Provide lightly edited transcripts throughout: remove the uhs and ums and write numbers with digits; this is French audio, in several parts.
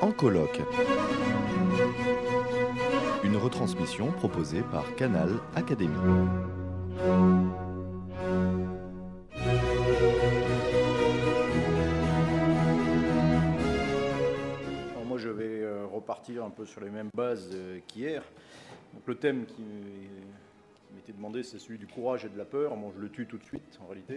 En colloque. Une retransmission proposée par Canal Académie. Alors moi je vais repartir un peu sur les mêmes bases qu'hier. Donc le thème qui m'était demandé, c'est celui du courage et de la peur. Moi je le tue tout de suite en réalité.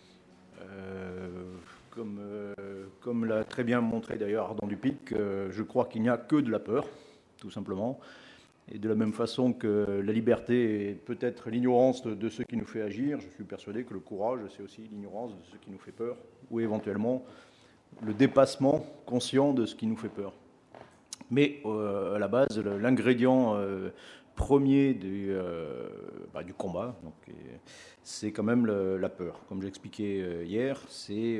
Comme l'a très bien montré d'ailleurs Ardant Dupic, je crois qu'il n'y a que de la peur, tout simplement. Et de la même façon que la liberté est peut-être l'ignorance de ce qui nous fait agir, je suis persuadé que le courage, c'est aussi l'ignorance de ce qui nous fait peur, ou éventuellement le dépassement conscient de ce qui nous fait peur. Mais à la base, l'ingrédient premier du combat, c'est quand même la peur. Comme j'expliquais hier, c'est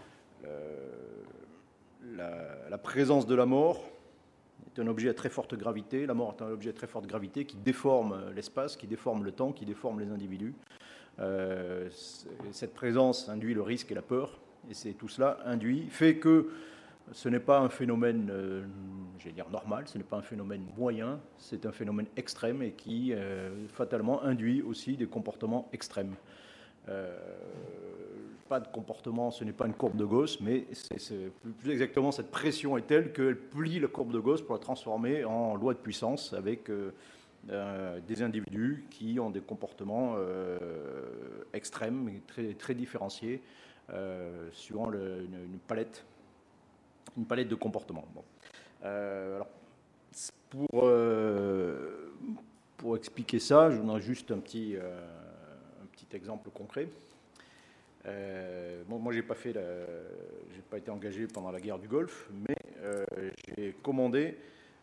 la présence de la mort est un objet à très forte gravité. La mort est un objet à très forte gravité qui déforme l'espace, qui déforme le temps, qui déforme les individus. Cette présence induit le risque et la peur, et c'est tout cela fait que ce n'est pas un phénomène, j'allais dire normal, ce n'est pas un phénomène moyen, c'est un phénomène extrême et qui fatalement induit aussi des comportements extrêmes. Pas de comportement, ce n'est pas une courbe de Gauss, mais plus exactement cette pression est telle qu'elle plie la courbe de Gauss pour la transformer en loi de puissance avec des individus qui ont des comportements extrêmes, très, très différenciés, suivant une palette de comportements. Bon. Alors, pour expliquer ça, je vous donne juste un petit exemple concret. Moi, j'ai pas été engagé pendant la guerre du Golfe, mais j'ai commandé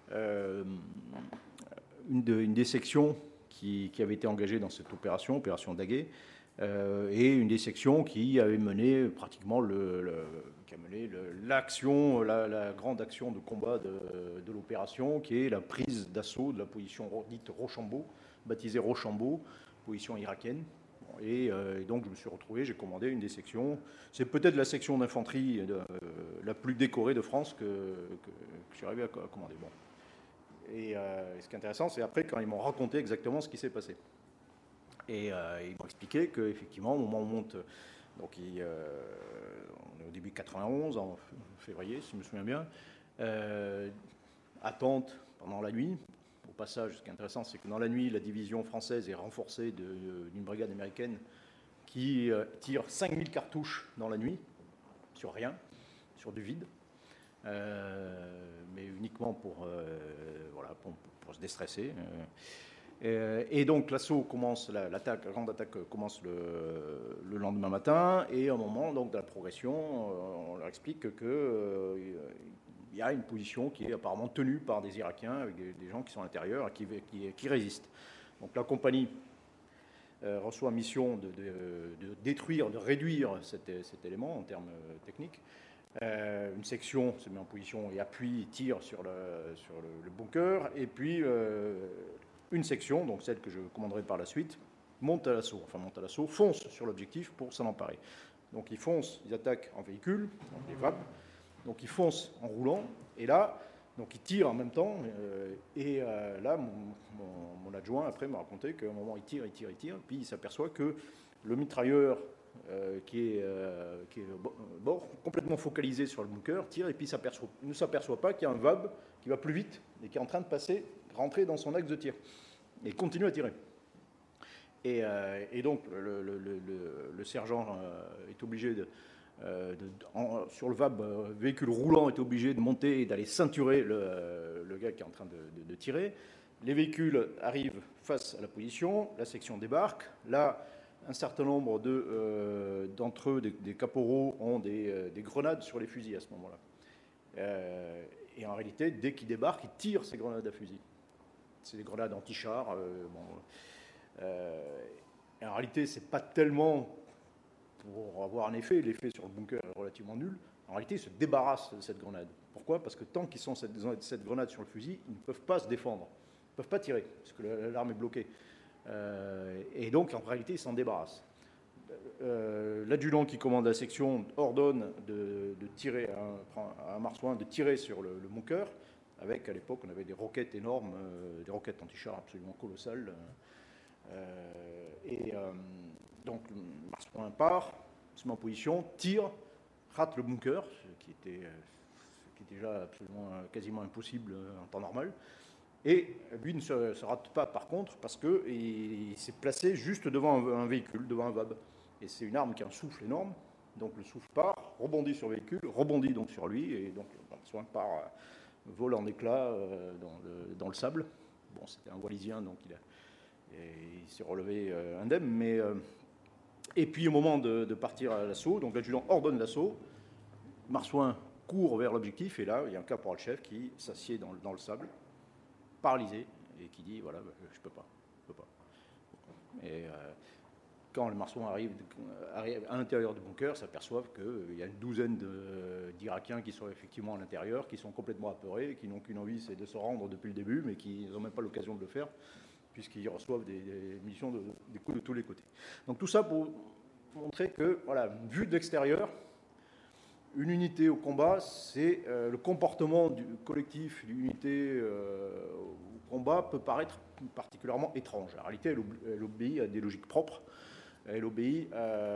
une des sections qui avait été engagée dans cette opération Daguet, et une des sections qui avait mené pratiquement l'action, la grande action de combat de l'opération, qui est la prise d'assaut de la position dite Rochambeau, baptisée Rochambeau, position irakienne. Et donc je me suis retrouvé, j'ai commandé une des sections. C'est peut-être la section d'infanterie la plus décorée de France que je suis arrivé à commander. Bon. Et ce qui est intéressant, c'est après quand ils m'ont raconté exactement ce qui s'est passé. Et ils m'ont expliqué qu'effectivement, au moment où on monte, donc on est au début 91, en février, si je me souviens bien, attente pendant la nuit. Au passage, ce qui est intéressant, c'est que dans la nuit, la division française est renforcée d'une brigade américaine qui tire 5000 cartouches dans la nuit, sur rien, sur du vide, mais uniquement pour se déstresser. Et donc l'assaut commence, la grande attaque commence le lendemain matin, et à un moment donc, de la progression, on leur explique que il y a une position qui est apparemment tenue par des Irakiens avec des gens qui sont à l'intérieur et qui résistent. Donc la compagnie reçoit mission de détruire, de réduire cet élément en termes techniques. Une section se met en position et appuie, tire sur le bunker, et puis une section, donc celle que je commanderai par la suite, monte à l'assaut, fonce sur l'objectif pour s'en emparer. Donc ils foncent, ils attaquent en véhicule, donc les VAP. Donc ils foncent en roulant, et là, donc ils tirent en même temps, là, mon adjoint après m'a raconté qu'à un moment il tire, puis il s'aperçoit que le mitrailleur qui est complètement focalisé sur le bunker tire, et puis il ne s'aperçoit pas qu'il y a un VAB qui va plus vite et qui est en train de rentrer dans son axe de tir, et continue à tirer. Et donc le sergent est obligé sur le VAB, véhicule roulant, est obligé de monter et d'aller ceinturer le gars qui est en train de tirer. Les véhicules arrivent face à la position, la section débarque. Là, un certain nombre d'entre eux, des caporaux, ont des grenades sur les fusils à ce moment-là. Et en réalité, dès qu'ils débarquent, ils tirent ces grenades à fusil. C'est des grenades anti-chars. Et en réalité, c'est pas tellement pour avoir un effet. L'effet sur le bunker est relativement nul. En réalité, ils se débarrassent de cette grenade. Pourquoi ? Parce que tant qu'ils sont cette grenade sur le fusil, ils ne peuvent pas se défendre. Ils ne peuvent pas tirer, parce que l'arme est bloquée. Et donc, en réalité, ils s'en débarrassent. l'adjudant qui commande la section ordonne de tirer à un marsouin de tirer sur le bunker. Avec, à l'époque, on avait des roquettes énormes, des roquettes anti-char absolument colossales. Donc, le marsouin part, se met en position, tire, rate le bunker, ce qui était déjà absolument quasiment impossible en temps normal. Et lui ne se rate pas, par contre, parce qu'il s'est placé juste devant un véhicule, devant un VAB. Et c'est une arme qui a un souffle énorme. Donc le souffle part, rebondit sur le véhicule, rebondit donc sur lui, et donc le marsouin part, vole en éclats dans le sable. Bon, c'était un Wallisien, donc il s'est relevé indemne. Et puis au moment de partir à l'assaut, donc l'adjudant ordonne l'assaut, marsouin court vers l'objectif, et là, il y a un caporal-chef qui s'assied dans le sable, paralysé, et qui dit, voilà, je peux pas. Et quand le marsouin arrive à l'intérieur du bunker, s'aperçoivent qu'il y a une douzaine d'Irakiens qui sont effectivement à l'intérieur, qui sont complètement apeurés, qui n'ont qu'une envie, c'est de se rendre depuis le début, mais qui n'ont même pas l'occasion de le faire, puisqu'ils reçoivent des munitions des coups de tous les côtés. Donc tout ça pour montrer que, voilà, vu de l'extérieur, une unité au combat, c'est le comportement du collectif, l'unité au combat peut paraître particulièrement étrange. En réalité, elle obéit à des logiques propres. Elle obéit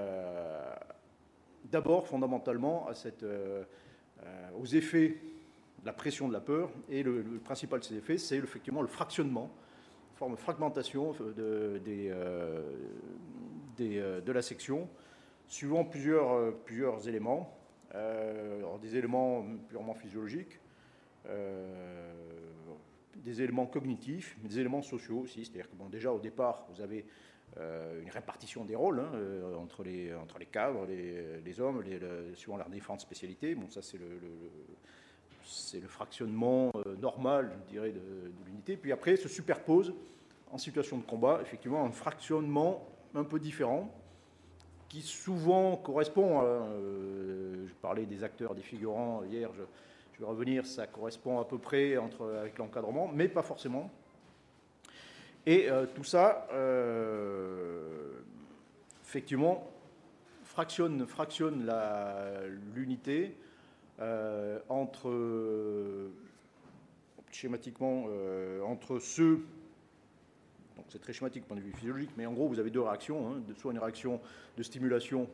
d'abord fondamentalement aux effets de la pression de la peur. Et le principal de ces effets, c'est effectivement le fractionnement, une forme de fragmentation de la section, suivant plusieurs éléments. Des éléments purement physiologiques, des éléments cognitifs, mais des éléments sociaux aussi. C'est-à-dire que déjà au départ, vous avez une répartition des rôles entre les cadres, les hommes, suivant leurs différentes spécialités. Bon, ça c'est le fractionnement normal, je dirais, de l'unité. Puis après, se superpose en situation de combat, effectivement, un fractionnement un peu différent, qui souvent correspond je parlais des acteurs, des figurants hier, je vais revenir, ça correspond à peu près avec l'encadrement, mais pas forcément. Et tout ça, effectivement, fractionne l'unité schématiquement, entre ceux. Donc c'est très schématique du point de vue physiologique, mais en gros, vous avez deux réactions. Soit une réaction de stimulation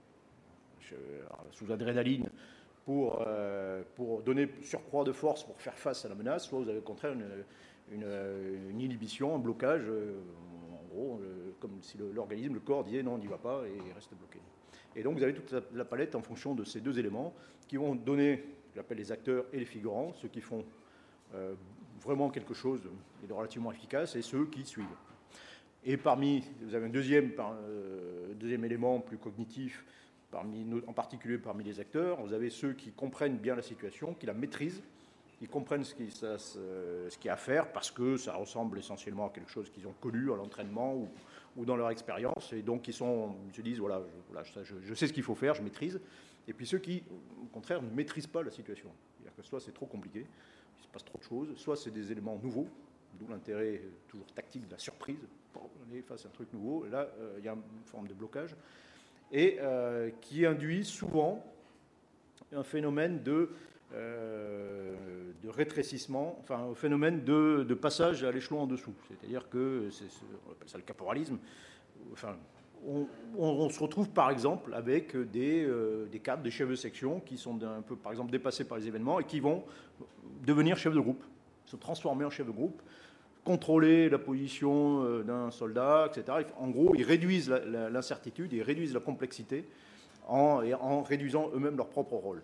sous adrénaline pour donner surcroît de force pour faire face à la menace, soit vous avez au contraire une inhibition, un blocage, en gros, comme si l'organisme, le corps disait non, on n'y va pas et reste bloqué. Et donc vous avez toute la palette en fonction de ces deux éléments qui vont donner, j'appelle les acteurs et les figurants, ceux qui font vraiment quelque chose de relativement efficace, et ceux qui suivent. Et vous avez un deuxième élément plus cognitif, en particulier parmi les acteurs, vous avez ceux qui comprennent bien la situation, qui la maîtrisent, qui comprennent ce qu'il y a à faire, parce que ça ressemble essentiellement à quelque chose qu'ils ont connu à l'entraînement ou dans leur expérience, et donc ils se disent, voilà, je sais ce qu'il faut faire, je maîtrise. Et puis ceux qui, au contraire, ne maîtrisent pas la situation. C'est-à-dire que soit c'est trop compliqué, il se passe trop de choses, soit c'est des éléments nouveaux, d'où l'intérêt toujours tactique de la surprise. On est face à un truc nouveau, et là, il y a une forme de blocage, et qui induit souvent un phénomène de rétrécissement, enfin un phénomène de passage à l'échelon en dessous. C'est-à-dire que, on appelle ça le caporalisme, enfin, on se retrouve par exemple avec des cadres, des chefs de section qui sont un peu, par exemple, dépassés par les événements et qui vont devenir chefs de groupe, se transformer en chefs de groupe, contrôler la position d'un soldat, etc. En gros, ils réduisent l'incertitude, ils réduisent la complexité en réduisant eux-mêmes leur propre rôle.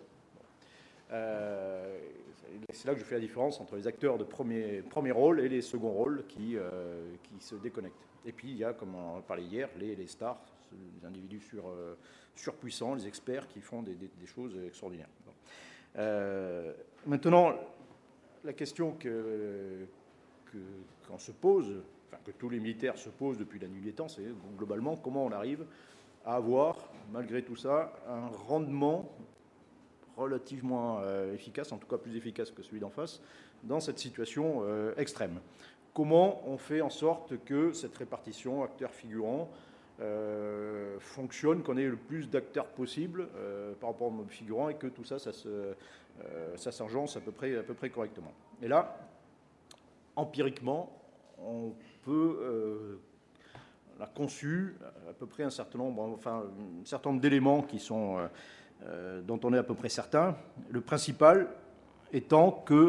C'est là que je fais la différence entre les acteurs de premier rôle et les seconds rôles qui se déconnectent. Et puis il y a, comme on en parlait hier, les stars, les individus surpuissants, les experts qui font des choses extraordinaires. Maintenant, la question qu'on se pose, enfin que tous les militaires se posent depuis la nuit des temps, c'est globalement comment on arrive à avoir, malgré tout ça, un rendement relativement efficace, en tout cas plus efficace que celui d'en face, dans cette situation extrême. Comment on fait en sorte que cette répartition acteurs-figurants fonctionne, qu'on ait le plus d'acteurs possible par rapport au mode figurant et que tout ça, ça s'agence à peu près correctement. Et là, empiriquement, on a conçu à peu près un certain nombre d'éléments dont on est à peu près certain. Le principal étant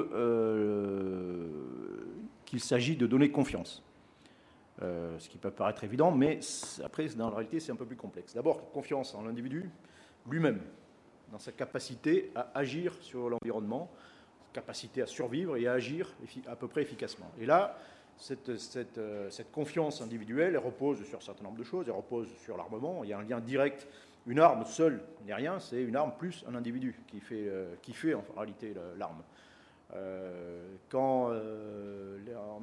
qu'il s'agit de donner confiance. Ce qui peut paraître évident, mais après, dans la réalité, c'est un peu plus complexe. D'abord, confiance en l'individu lui-même, dans sa capacité à agir sur l'environnement, capacité à survivre et à agir à peu près efficacement. Et là, cette confiance individuelle, elle repose sur un certain nombre de choses. Elle repose sur l'armement. Il y a un lien direct. Une arme seule n'est rien, c'est une arme plus un individu qui fait en réalité l'arme. Quand en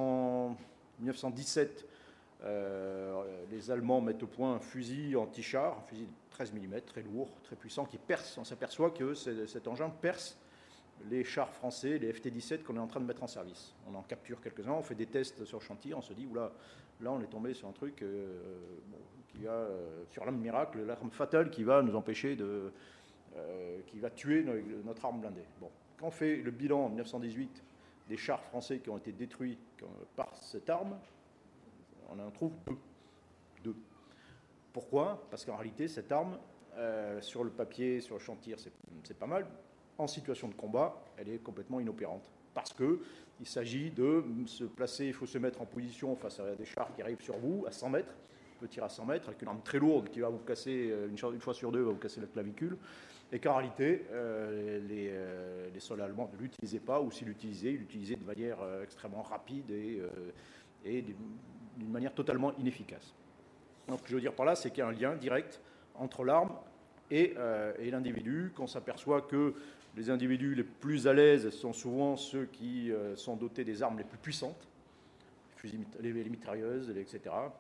1917, les Allemands mettent au point un fusil anti-char, un fusil de 13 mm, très lourd, très puissant, qui perce. On s'aperçoit que cet engin perce les chars français, les FT-17 qu'on est en train de mettre en service. On en capture quelques-uns, on fait des tests sur chantier, on se dit, oula, là on est tombé sur un truc sur l'arme miracle, l'arme fatale qui va nous empêcher qui va tuer notre arme blindée. Bon. Quand on fait le bilan en 1918 des chars français qui ont été détruits par cette arme, on en trouve deux. Pourquoi ? Parce qu'en réalité, cette arme, sur le papier, sur le chantier, c'est pas mal. En situation de combat, elle est complètement inopérante. Parce qu'il s'agit de se placer, il faut se mettre en position face à des chars qui arrivent sur vous à 100 mètres. On peut tirer à 100 mètres avec une arme très lourde qui va vous casser, une fois sur deux, va vous casser la clavicule. Et qu'en réalité, les soldats allemands ne l'utilisaient pas, ou s'ils l'utilisaient, ils l'utilisaient de manière extrêmement rapide et d'une manière totalement inefficace. Donc, ce que je veux dire par là, c'est qu'il y a un lien direct entre l'arme et l'individu, qu'on s'aperçoit que les individus les plus à l'aise sont souvent ceux qui sont dotés des armes les plus puissantes, les mitrailleuses, etc.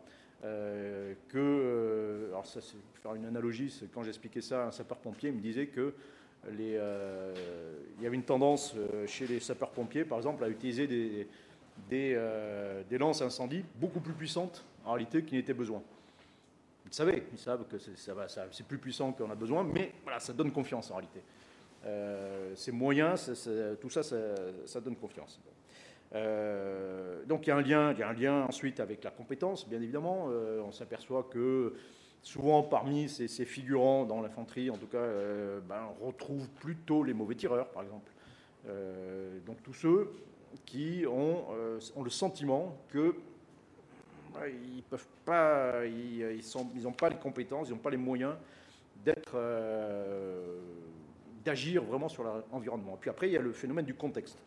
Alors ça, c'est pour faire une analogie, quand j'expliquais ça à un sapeur-pompier, il me disait que il y avait une tendance chez les sapeurs-pompiers, par exemple, à utiliser des lances incendie beaucoup plus puissantes en réalité qu'il n'était besoin. Ils savent que c'est plus puissant qu'on a besoin, mais voilà, ça donne confiance en réalité. Ces moyens, tout ça, ça donne confiance. Donc il y a un lien ensuite avec la compétence, bien évidemment. On s'aperçoit que souvent parmi ces figurants dans l'infanterie, en tout cas, on retrouve plutôt les mauvais tireurs, par exemple. Donc tous ceux qui ont le sentiment que ils peuvent pas, ils n'ont pas les compétences, ils n'ont pas les moyens d'agir vraiment sur l'environnement. Puis après, il y a le phénomène du contexte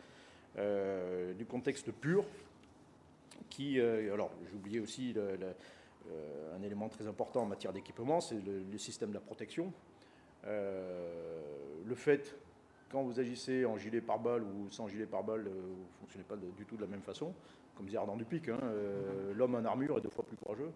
pur, qui, alors j'ai oublié aussi un élément très important en matière d'équipement, c'est le système de la protection. Le fait, quand vous agissez en gilet pare-balles ou sans gilet pare-balles, vous ne fonctionnez pas du tout de la même façon. Comme disait Ardent Dupic, l'homme en armure est 2 fois plus courageux.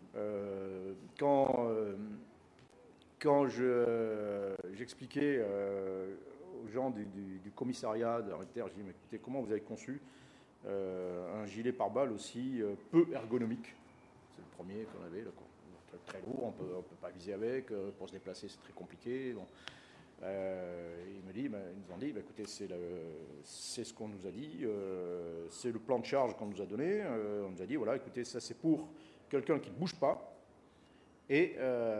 Quand j'expliquais aux gens du commissariat de l'armée de terre, je dis, mais écoutez, comment vous avez conçu un gilet pare-balles aussi peu ergonomique? C'est le premier qu'on avait, là, très lourd, on ne peut pas viser avec, pour se déplacer c'est très compliqué. Bon. Ils nous ont dit, écoutez, c'est ce qu'on nous a dit, c'est le plan de charge qu'on nous a donné. On nous a dit, voilà, écoutez, ça c'est pour quelqu'un qui ne bouge pas et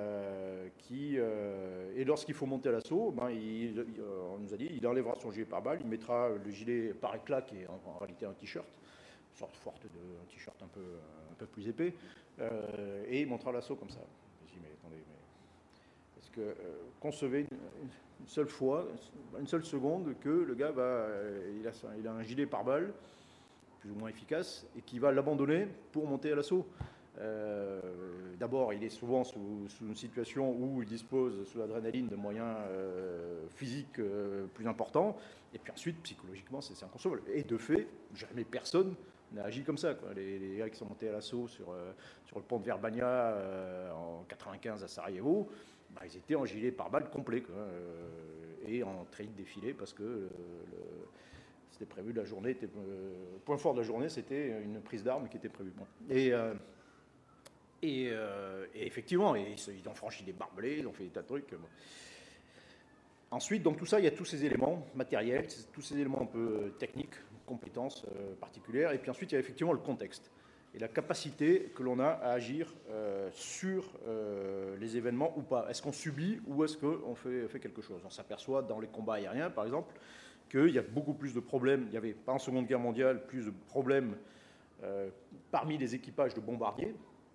lorsqu'il faut monter à l'assaut, on nous a dit, il enlèvera son gilet pare-balles, il mettra le gilet par éclat qui est en réalité un t-shirt, une sorte forte un t-shirt un peu plus épais, et il montera l'assaut comme ça. Je dis, mais attendez, est-ce que concevez une seule fois, une seule seconde, que le gars il a un gilet pare-balles plus ou moins efficace et qui va l'abandonner pour monter à l'assaut. D'abord, il est souvent sous une situation où il dispose sous l'adrénaline de moyens physiques plus importants, et puis ensuite, psychologiquement, c'est inconcevable. Et de fait, jamais personne n'a agi comme ça, quoi. Les gars qui sont montés à l'assaut sur le pont de Verbania en 95 à Sarajevo, ils étaient en gilet pare-balles complet, quoi, et en treillis de défilé parce que c'était prévu la journée. Le point fort de la journée, c'était une prise d'armes qui était prévue. Bon. Et Et effectivement, ils ont franchi des barbelés, ils ont fait des tas de trucs. Bon. Ensuite, donc tout ça, il y a tous ces éléments matériels, tous ces éléments un peu techniques, compétences particulières. Et puis ensuite, il y a effectivement le contexte et la capacité que l'on a à agir sur les événements ou pas. Est-ce qu'on subit ou est-ce qu'on fait quelque chose? On s'aperçoit dans les combats aériens, par exemple, qu'il y a beaucoup plus de problèmes. Il y avait, pas en Seconde Guerre mondiale, plus de problèmes parmi les équipages de bombardiers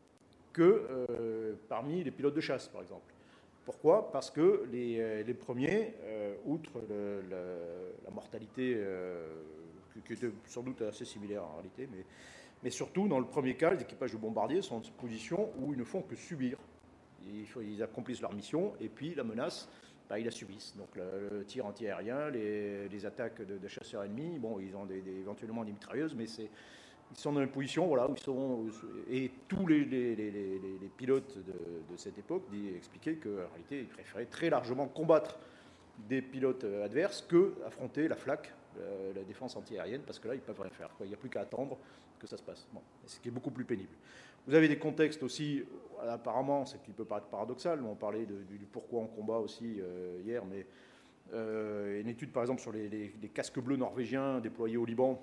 que parmi les pilotes de chasse, par exemple. Pourquoi? Parce que les premiers, outre la mortalité, qui était sans doute assez similaire en réalité, mais surtout, dans le premier cas, les équipages de bombardiers sont dans une position où ils ne font que subir. Ils accomplissent leur mission, et puis la menace, bah, ils la subissent. Donc le tir antiaérien, les attaques de chasseurs ennemis, bon, ils ont éventuellement des mitrailleuses, mais ils sont dans une position voilà, où ils sont. Et tous les pilotes de cette époque expliquaient qu'en réalité, ils préféraient très largement combattre des pilotes adverses que affronter la FLAC, la défense antiaérienne, parce que là, ils ne peuvent rien faire. Quoi. Il n'y a plus qu'à attendre que ça se passe. Bon. Ce qui est beaucoup plus pénible. Vous avez des contextes aussi, apparemment, ce qui peut paraître paradoxal, mais on parlait du pourquoi on combat aussi hier, mais une étude par exemple sur les casques bleus norvégiens déployés au Liban,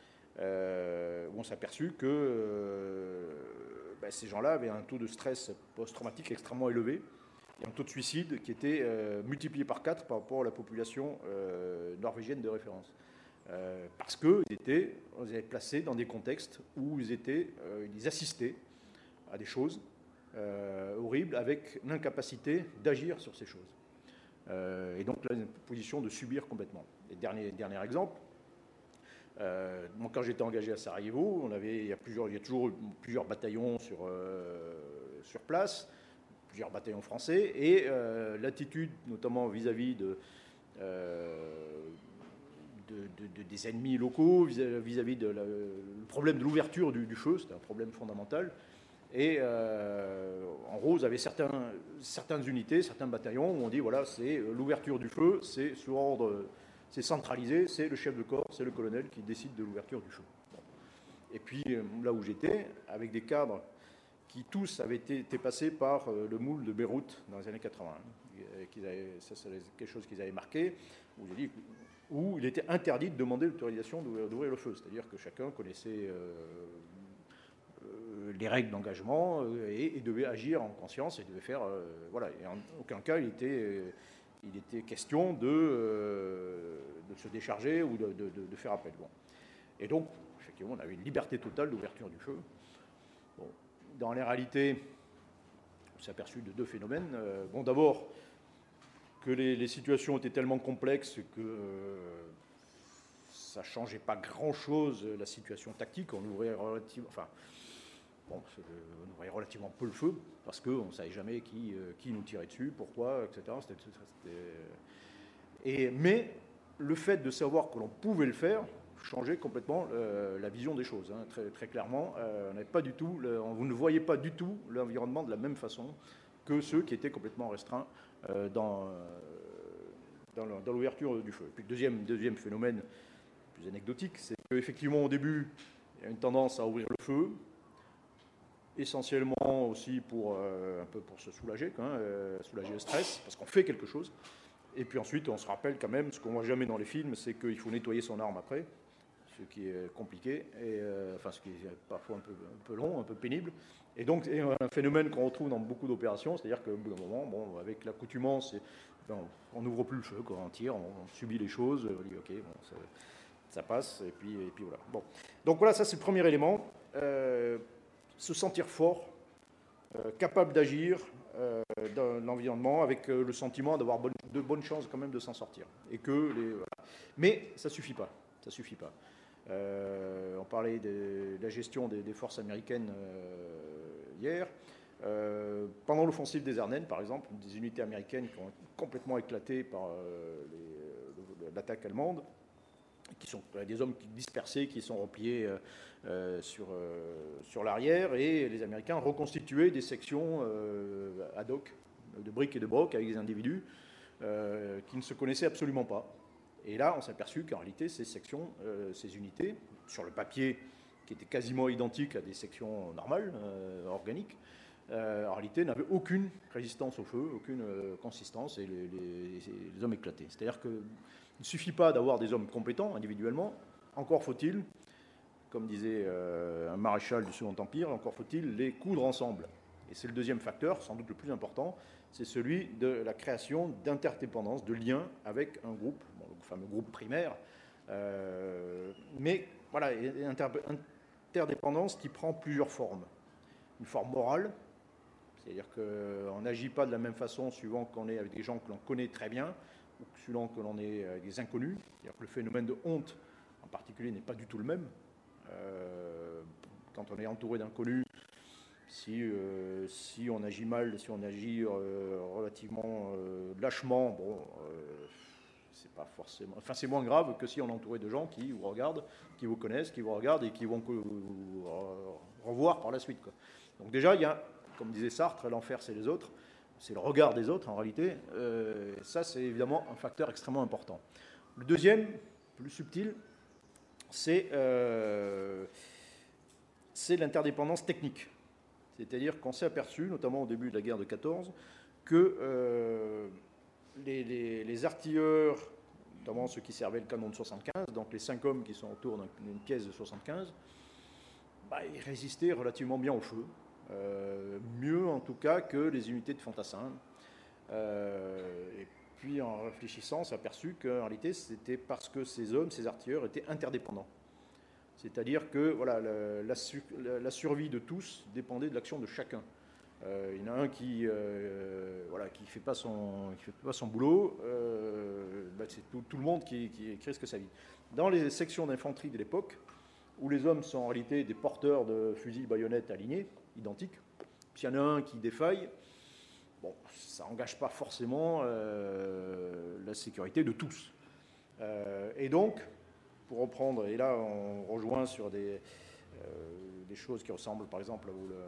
où on s'est aperçu que ces gens-là avaient un taux de stress post-traumatique extrêmement élevé et un taux de suicide qui était multiplié par 4 par rapport à la population norvégienne de référence. Parce qu'ils étaient placés dans des contextes où ils assistaient à des choses horribles avec l'incapacité d'agir sur ces choses. Et donc là, une position de subir complètement. Et dernier exemple, quand j'étais engagé à Sarajevo, il y a toujours plusieurs bataillons sur place, plusieurs bataillons français, et l'attitude, notamment vis-à-vis des ennemis locaux, vis-à-vis du problème de l'ouverture du feu, c'était un problème fondamental. Et en gros, vous avez certaines unités, certains bataillons où on dit voilà, c'est l'ouverture du feu, c'est sous ordre. C'est centralisé, c'est le chef de corps, c'est le colonel qui décide de l'ouverture du feu. Bon. Et puis là où j'étais, avec des cadres qui tous avaient été passés par le moule de Beyrouth dans les années 80. Ça, c'est quelque chose qu'ils avaient marqué, où il était interdit de demander l'autorisation d'ouvrir le feu. C'est-à-dire que chacun connaissait les règles d'engagement et devait agir en conscience et devait faire... voilà. Et en aucun cas, il était question de se décharger ou de faire appel. Bon. Et donc, effectivement, on avait une liberté totale d'ouverture du feu. Bon. Dans les réalités, on s'est aperçu de deux phénomènes. Bon, d'abord, que les situations étaient tellement complexes que ça ne changeait pas grand-chose la situation tactique. On ouvrait relativement peu le feu, parce qu'on ne savait jamais qui nous tirait dessus, pourquoi, etc. Mais le fait de savoir que l'on pouvait le faire changeait complètement la vision des choses. Hein, très, très clairement, vous ne voyez pas du tout l'environnement de la même façon que ceux qui étaient complètement restreints dans l'ouverture du feu. Et puis le deuxième phénomène, plus anecdotique, c'est qu'effectivement au début, il y a une tendance à ouvrir le feu, essentiellement aussi un peu pour se soulager, soulager le stress, parce qu'on fait quelque chose. Et puis ensuite, on se rappelle quand même, ce qu'on ne voit jamais dans les films, c'est qu'il faut nettoyer son arme après, ce qui est compliqué, ce qui est parfois un peu long, un peu pénible. Et donc, c'est un phénomène qu'on retrouve dans beaucoup d'opérations, c'est-à-dire qu'au bout d'un moment, avec l'accoutumance, on n'ouvre plus le feu, on tire, on subit les choses, on dit ok, bon, ça passe, et puis voilà. Bon. Donc voilà, ça c'est le premier élément. Se sentir fort, capable d'agir dans l'environnement, avec le sentiment d'avoir de bonnes chances quand même de s'en sortir. Voilà. Mais ça ne suffit pas. Ça suffit pas. On parlait de la gestion des forces américaines hier. Pendant l'offensive des Ardennes, par exemple, des unités américaines qui ont complètement éclaté par l'attaque allemande, qui sont des hommes dispersés, qui sont repliés sur l'arrière, et les Américains reconstituaient des sections ad hoc, de briques et de brocs, avec des individus qui ne se connaissaient absolument pas. Et là, on s'est aperçu qu'en réalité, ces sections, ces unités, sur le papier, qui étaient quasiment identiques à des sections normales, organiques, en réalité, n'avaient aucune résistance au feu, aucune consistance, et les hommes éclataient. C'est-à-dire qu'il ne suffit pas d'avoir des hommes compétents individuellement, encore faut-il, comme disait un maréchal du Second Empire, encore faut-il les coudre ensemble. Et c'est le deuxième facteur, sans doute le plus important, c'est celui de la création d'interdépendance, de liens avec un groupe, bon, le fameux groupe primaire, mais voilà, une interdépendance qui prend plusieurs formes. Une forme morale, c'est-à-dire qu'on n'agit pas de la même façon suivant qu'on est avec des gens que l'on connaît très bien ou suivant que l'on est avec des inconnus. C'est-à-dire que le phénomène de honte, en particulier, n'est pas du tout le même. Quand on est entouré d'inconnus, si on agit mal, si on agit relativement lâchement, bon, c'est pas forcément. Enfin, c'est moins grave que si on est entouré de gens qui vous regardent, qui vous connaissent, qui vous regardent et qui vont vous revoir par la suite, quoi. Donc déjà, il y a, comme disait Sartre, l'enfer c'est les autres, c'est le regard des autres en réalité. Ça, c'est évidemment un facteur extrêmement important. Le deuxième, plus subtil, c'est l'interdépendance technique. C'est-à-dire qu'on s'est aperçu, notamment au début de la guerre de 14, que les artilleurs, notamment ceux qui servaient le canon de 75, donc les 5 hommes qui sont autour d'une pièce de 75, ils résistaient relativement bien au feu. Mieux en tout cas que les unités de fantassins. Et puis en réfléchissant, on s'est aperçu qu'en réalité c'était parce que ces hommes, ces artilleurs étaient interdépendants. C'est-à-dire que voilà, la survie de tous dépendait de l'action de chacun. Il y en a un qui fait pas son boulot, c'est tout le monde qui risque sa vie. Dans les sections d'infanterie de l'époque, où les hommes sont en réalité des porteurs de fusils baïonnettes alignés, identiques, s'il y en a un qui défaille, bon, ça n'engage pas forcément la sécurité de tous. Et donc, pour reprendre, et là on rejoint sur des choses qui ressemblent par exemple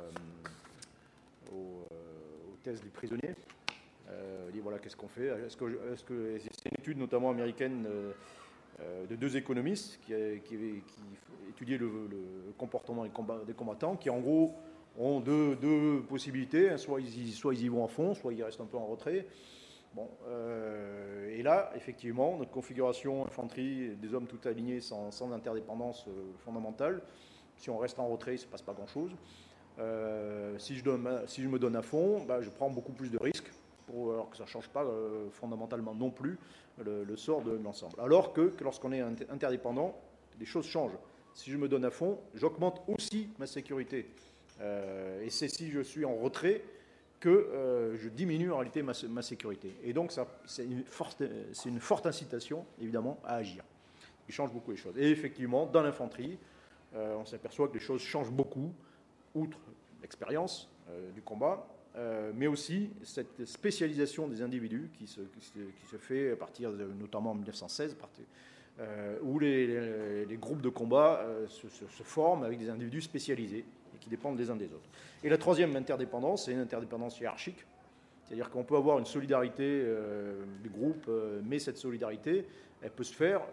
aux thèses des prisonniers. On dit voilà, qu'est-ce qu'on fait? Est-ce que c'est une étude notamment américaine de 2 économistes qui étudiaient le comportement des combattants, qui en gros ont deux possibilités, soit ils y vont à fond, soit ils restent un peu en retrait. Bon, et là, effectivement, notre configuration infanterie, des hommes tout alignés sans interdépendance fondamentale, si on reste en retrait, il ne se passe pas grand-chose. Si je me donne à fond, je prends beaucoup plus de risques, alors que ça ne change pas fondamentalement non plus le sort de l'ensemble. Alors que lorsqu'on est interdépendant, les choses changent. Si je me donne à fond, j'augmente aussi ma sécurité. Et c'est si je suis en retrait que je diminue en réalité ma sécurité. Et donc c'est une forte incitation, évidemment, à agir. Il change beaucoup les choses. Et effectivement, dans l'infanterie, on s'aperçoit que les choses changent beaucoup, outre l'expérience du combat, mais aussi cette spécialisation des individus qui se fait à partir notamment en 1916, où les groupes de combat se forment avec des individus spécialisés et qui dépendent les uns des autres. Et la troisième interdépendance, c'est une interdépendance hiérarchique. C'est-à-dire qu'on peut avoir une solidarité du groupe, mais cette solidarité, elle peut se faire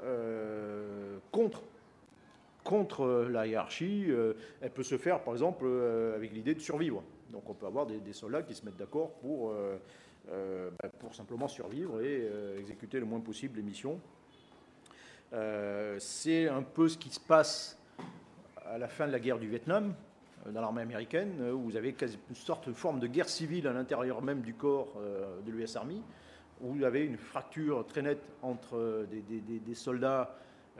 contre la hiérarchie. Elle peut se faire, par exemple, avec l'idée de survivre. Donc on peut avoir des soldats qui se mettent d'accord pour simplement survivre et exécuter le moins possible les missions. C'est un peu ce qui se passe à la fin de la guerre du Vietnam, dans l'armée américaine, où vous avez une sorte de forme de guerre civile à l'intérieur même du corps de l'US Army, où vous avez une fracture très nette entre des soldats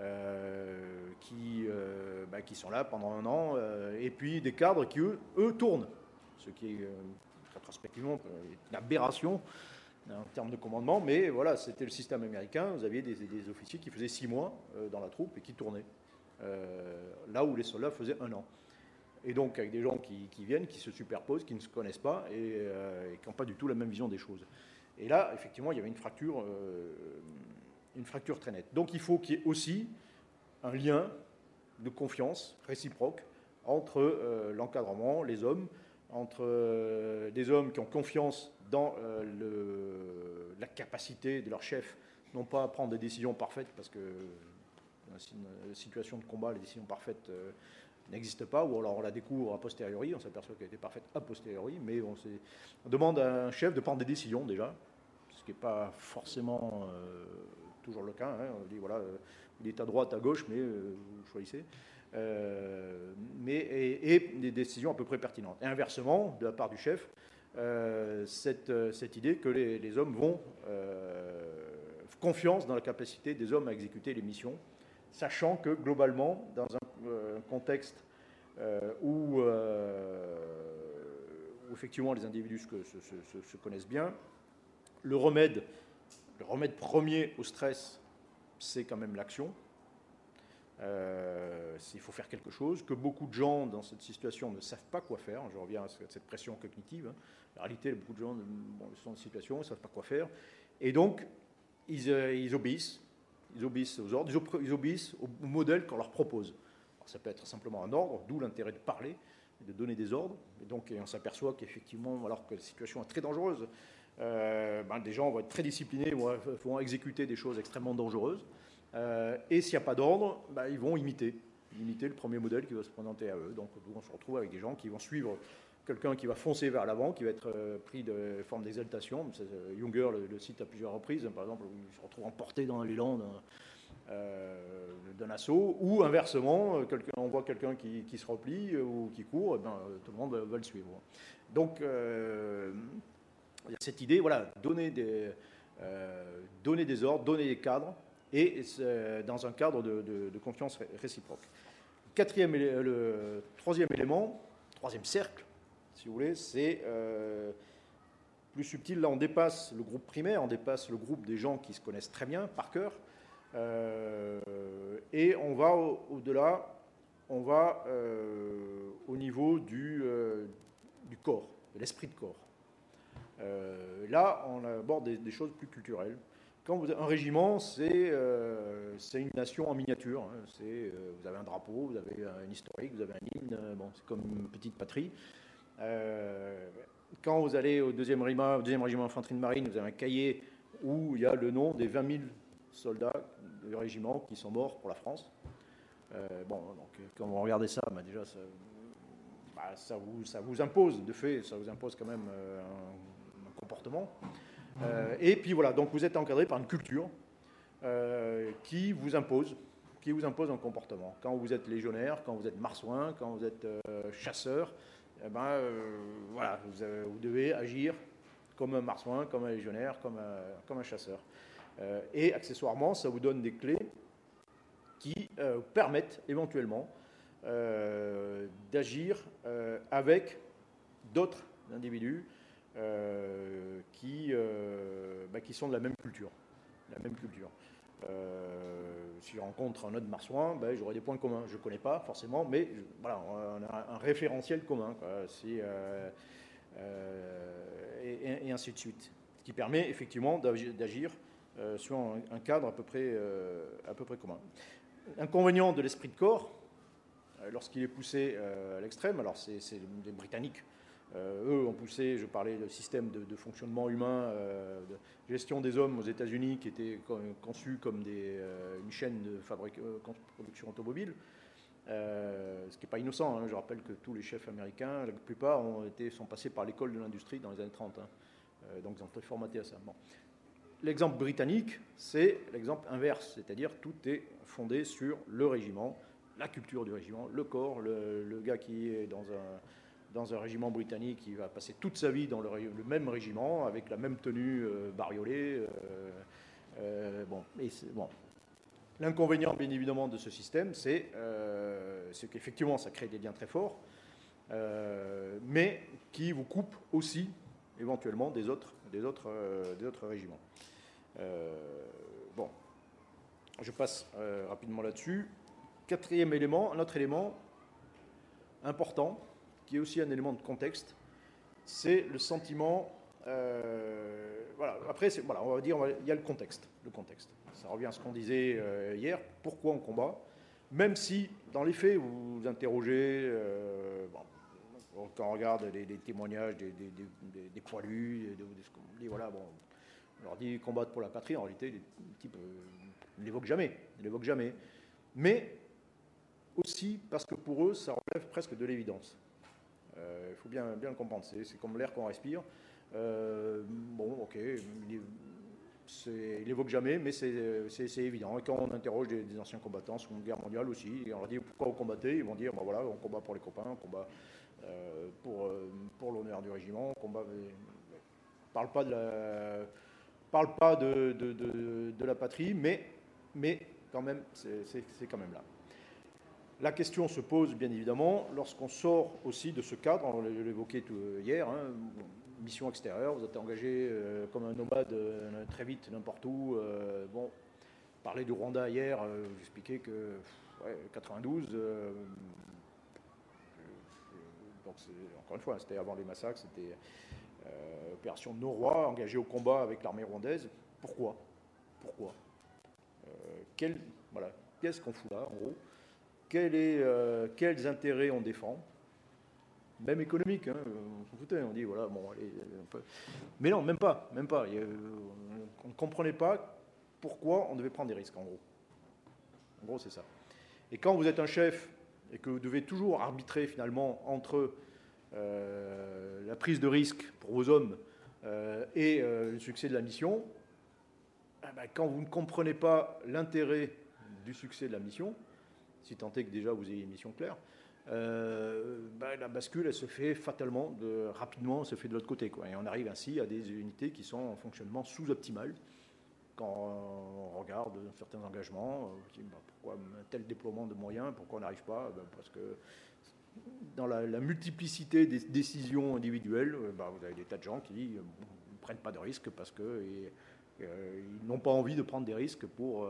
qui sont là pendant un an, et puis des cadres qui, eux tournent, ce qui est rétrospectivement une aberration en termes de commandement, mais voilà, c'était le système américain. Vous aviez des officiers qui faisaient 6 mois dans la troupe et qui tournaient, là où les soldats faisaient 1 an. Et donc avec des gens qui viennent, qui se superposent, qui ne se connaissent pas et qui n'ont pas du tout la même vision des choses. Et là, effectivement, il y avait une fracture très nette. Donc il faut qu'il y ait aussi un lien de confiance réciproque entre l'encadrement, les hommes, entre des hommes qui ont confiance dans la capacité de leur chef, non pas à prendre des décisions parfaites, parce que dans une situation de combat, les décisions parfaites n'existe pas, ou alors on la découvre a posteriori, on s'aperçoit qu'elle était parfaite a posteriori, mais on demande à un chef de prendre des décisions déjà, ce qui n'est pas forcément toujours le cas. Hein. On dit voilà, il est à droite, à gauche, mais vous choisissez. Et des décisions à peu près pertinentes. Et inversement, de la part du chef, cette idée que les hommes vont confiance dans la capacité des hommes à exécuter les missions, sachant que globalement, dans un contexte où effectivement les individus se connaissent bien, le remède premier au stress, c'est quand même l'action. Il faut faire quelque chose, que beaucoup de gens dans cette situation ne savent pas quoi faire. Je reviens à cette pression cognitive. Hein. En réalité, beaucoup de gens sont dans cette situation, ils ne savent pas quoi faire. Et donc, ils obéissent. Ils obéissent aux ordres, ils obéissent au modèle qu'on leur propose. Alors, ça peut être simplement un ordre, d'où l'intérêt de parler, de donner des ordres. Et donc, on s'aperçoit qu'effectivement, alors que la situation est très dangereuse, des gens vont être très disciplinés, vont exécuter des choses extrêmement dangereuses. Et s'il n'y a pas d'ordre, ils vont imiter le premier modèle qui va se présenter à eux. Donc on se retrouve avec des gens qui vont suivre quelqu'un qui va foncer vers l'avant, qui va être pris de forme d'exaltation. Junger le cite à plusieurs reprises, par exemple, où il se retrouve emporté dans l'élan d'un assaut, ou inversement, on voit quelqu'un qui se replie ou qui court, tout le monde va le suivre. Donc il y a cette idée, voilà, donner des ordres, donner des cadres, et dans un cadre de confiance réciproque. Le troisième élément, troisième cercle, si vous voulez, c'est plus subtil. Là, on dépasse le groupe primaire, on dépasse le groupe des gens qui se connaissent très bien, par cœur, et on va au-delà, on va au niveau du corps, de l'esprit de corps. Là, on aborde des choses plus culturelles. Un régiment, c'est une nation en miniature. Hein. Vous avez un drapeau, vous avez un historique, vous avez un hymne. C'est comme une petite patrie. Quand vous allez au deuxième régiment d'infanterie de marine, vous avez un cahier où il y a le nom des 20 000 soldats du régiment qui sont morts pour la France. Donc quand vous regardez ça, déjà, ça vous impose, de fait, ça vous impose quand même un comportement. Et puis voilà, donc vous êtes encadré par une culture qui vous impose un comportement. Quand vous êtes légionnaire, quand vous êtes marsouin, quand vous êtes chasseur, voilà, vous devez agir comme un marsouin, comme un légionnaire, comme un chasseur. Et accessoirement, ça vous donne des clés qui permettent éventuellement d'agir avec d'autres individus qui sont de la même culture. Si je rencontre un autre marsouin, j'aurai des points communs. Je ne connais pas forcément, mais voilà, on a un référentiel commun, quoi. Et ainsi de suite. Ce qui permet effectivement d'agir sur un cadre à peu près commun. L'inconvénient de l'esprit de corps, lorsqu'il est poussé à l'extrême, alors c'est des Britanniques. Eux ont poussé, je parlais de système de fonctionnement humain, de gestion des hommes aux États-Unis qui était conçu comme une chaîne de production automobile, ce qui n'est pas innocent. Hein. Je rappelle que tous les chefs américains, la plupart sont passés par l'école de l'industrie dans les années 30. Hein. Donc ils ont été formatés à ça. Bon. L'exemple britannique, c'est l'exemple inverse, c'est-à-dire tout est fondé sur le régiment, la culture du régiment, le corps, le gars qui est dans un régiment britannique, qui va passer toute sa vie dans le même régiment, avec la même tenue bariolée. L'inconvénient, bien évidemment, de ce système, c'est qu'effectivement, ça crée des liens très forts, mais qui vous coupe aussi, éventuellement, des autres régiments. Je passe rapidement là-dessus. Quatrième élément, un autre élément important, qui est aussi un élément de contexte, c'est le sentiment. Après, on va dire, il y a le contexte. Ça revient à ce qu'on disait hier. Pourquoi on combat? Même si, dans les faits, vous vous interrogez, quand on regarde les témoignages des poilus, on dit, voilà, on leur dit combattre pour la patrie. En réalité, les types ne l'évoquent jamais. Mais aussi parce que pour eux, ça relève presque de l'évidence. Il faut bien le comprendre, c'est comme l'air qu'on respire. Bon, ok, il n'évoque jamais, mais c'est évident. Et quand on interroge des anciens combattants sur une guerre mondiale aussi, et on leur dit pourquoi vous combattez, ils vont dire ben voilà, on combat pour les copains, on combat pour l'honneur du régiment, on combat. Parle pas de la patrie, mais quand même, c'est quand même là. La question se pose bien évidemment lorsqu'on sort aussi de ce cadre, on l'évoquait hier, hein, mission extérieure, vous êtes engagé comme un nomade très vite n'importe où. Bon, parler du Rwanda hier, j'expliquais que 92, donc encore une fois, c'était avant les massacres, c'était opération Norois, engagée au combat avec l'armée rwandaise. Pourquoi voilà, qu'est-ce qu'on fout là en gros? Quels intérêts on défend, même économique, hein, on s'en foutait, on dit voilà, bon, allez, mais non, même pas. On ne comprenait pas pourquoi on devait prendre des risques, en gros. En gros, c'est ça. Et quand vous êtes un chef et que vous devez toujours arbitrer finalement entre la prise de risque pour vos hommes et le succès de la mission, quand vous ne comprenez pas l'intérêt du succès de la mission, si tant est que déjà vous ayez une mission claire, la bascule, elle se fait fatalement, rapidement, elle se fait de l'autre côté, quoi. Et on arrive ainsi à des unités qui sont en fonctionnement sous-optimal. Quand on regarde certains engagements, on se dit, pourquoi un tel déploiement de moyens, pourquoi on n'arrive pas? Parce que dans la multiplicité des décisions individuelles, vous avez des tas de gens qui ne prennent pas de risques parce qu'ils n'ont pas envie de prendre des risques pour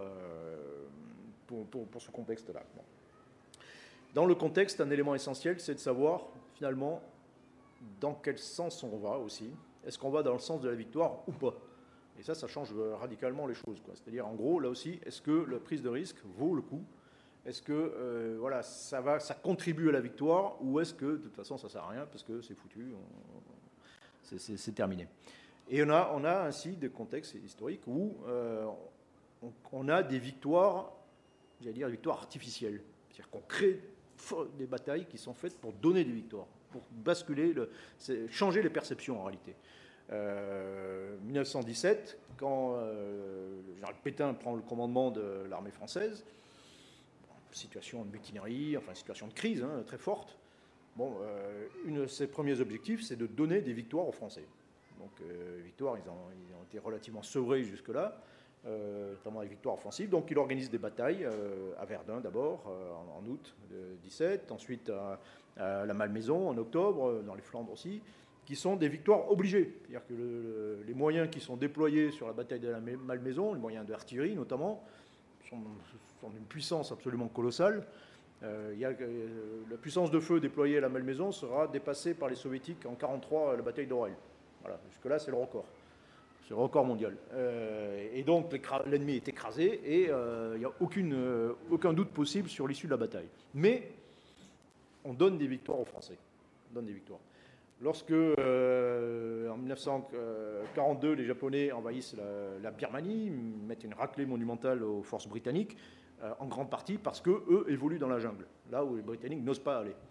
ce contexte-là. Bon. Dans le contexte, un élément essentiel, c'est de savoir finalement dans quel sens on va aussi. Est-ce qu'on va dans le sens de la victoire ou pas? Et ça change radicalement les choses, quoi. C'est-à-dire, en gros, là aussi, est-ce que la prise de risque vaut le coup? Est-ce que ça contribue à la victoire, ou est-ce que de toute façon ça ne sert à rien parce que c'est foutu, c'est terminé? Et on a ainsi des contextes historiques où on a des victoires, j'allais dire des victoires artificielles. C'est-à-dire qu'on crée des batailles qui sont faites pour donner des victoires, pour basculer, changer les perceptions en réalité. 1917, quand le général Pétain prend le commandement de l'armée française, situation de mutinerie, enfin situation de crise très forte. Bon, un de ses premiers objectifs, c'est de donner des victoires aux Français. Donc, victoires, ils ont été relativement sevrés jusque-là, notamment les victoires offensives. Donc, il organise des batailles à Verdun d'abord, en août 17, ensuite à la Malmaison en octobre, dans les Flandres aussi, qui sont des victoires obligées. C'est-à-dire que les moyens qui sont déployés sur la bataille de la Malmaison, les moyens d'artillerie notamment, sont d'une puissance absolument colossale. La puissance de feu déployée à la Malmaison sera dépassée par les soviétiques en 1943 à la bataille d'Orel. Voilà, jusque-là, c'est le record. C'est le record mondial. Et donc, l'ennemi est écrasé et il n'y a aucun doute possible sur l'issue de la bataille. Mais on donne des victoires aux Français. On donne des victoires. Lorsque, en 1942, les Japonais envahissent la Birmanie, mettent une raclée monumentale aux forces britanniques, en grande partie parce qu'eux évoluent dans la jungle, là où les Britanniques n'osent pas aller.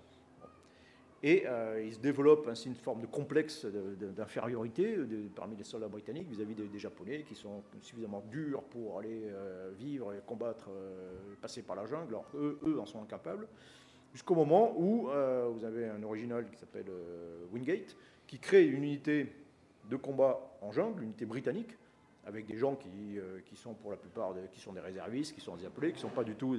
Et il se développe ainsi une forme de complexe d'infériorité parmi les soldats britanniques vis-à-vis des Japonais qui sont suffisamment durs pour aller vivre et combattre, passer par la jungle, alors eux en sont incapables. Jusqu'au moment où vous avez un original qui s'appelle Wingate, qui crée une unité de combat en jungle, une unité britannique, avec des gens qui sont pour la plupart qui sont des réservistes, qui sont des appelés, qui ne sont pas du tout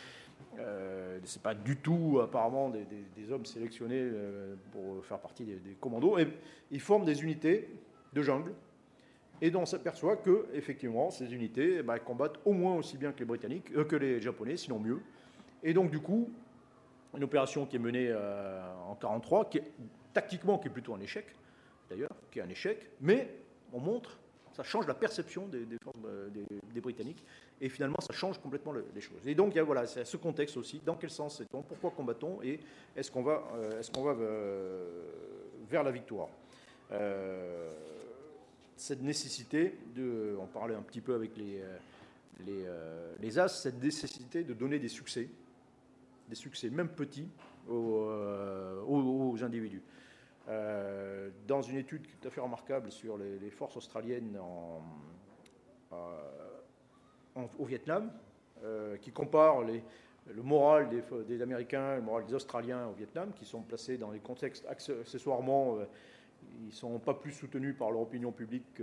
c'est pas du tout apparemment des hommes sélectionnés pour faire partie des commandos. Et ils forment des unités de jungle. Et dont on s'aperçoit que effectivement ces unités combattent au moins aussi bien que les Britanniques, que les Japonais, sinon mieux. Et donc du coup, une opération qui est menée en 1943, tactiquement qui est plutôt un échec, d'ailleurs, qui est un échec, mais on montre, ça change la perception des Britanniques, et finalement ça change complètement les choses. Et donc voilà, c'est ce contexte aussi, dans quel sens est-on, pourquoi combat-on, et est-ce qu'on va vers la victoire. Cette nécessité on parlait un petit peu avec les As, cette nécessité de donner des succès, des succès, même petits, aux individus. Dans une étude tout à fait remarquable sur les forces australiennes au Vietnam, qui compare le moral des Américains et le moral des Australiens au Vietnam, qui sont placés dans des contextes accessoirement, ils ne sont pas plus soutenus par leur opinion publique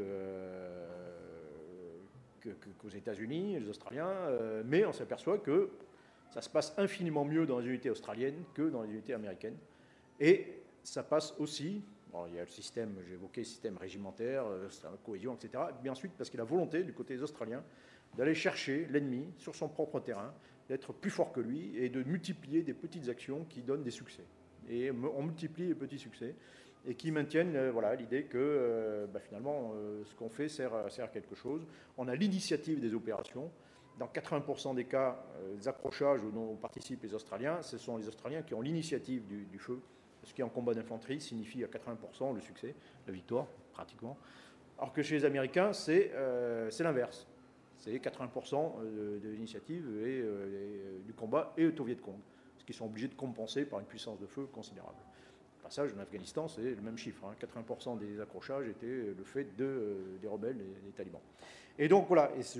qu'aux États-Unis, les Australiens, mais on s'aperçoit que ça se passe infiniment mieux dans les unités australiennes que dans les unités américaines. Et ça passe aussi, bon, il y a le système, j'ai évoqué le système régimentaire, la cohésion, etc. Mais ensuite, parce qu'il y a la volonté du côté des Australiens d'aller chercher l'ennemi sur son propre terrain, d'être plus fort que lui et de multiplier des petites actions qui donnent des succès. Et on multiplie les petits succès et qui maintiennent l'idée que finalement, ce qu'on fait sert à quelque chose. On a l'initiative des opérations. Dans 80% des cas, les accrochages dont participent les Australiens, ce sont les Australiens qui ont l'initiative du feu. Ce qui, en combat d'infanterie, signifie à 80% le succès, la victoire, pratiquement. Alors que chez les Américains, c'est l'inverse. C'est 80% de l'initiative et du combat et au Viet Cong, ce qu'ils sont obligés de compenser par une puissance de feu considérable. Le passage en Afghanistan, c'est le même chiffre. 80% des accrochages étaient le fait des rebelles, des talibans. Et donc, voilà, et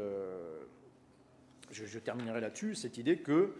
je terminerai là-dessus, cette idée que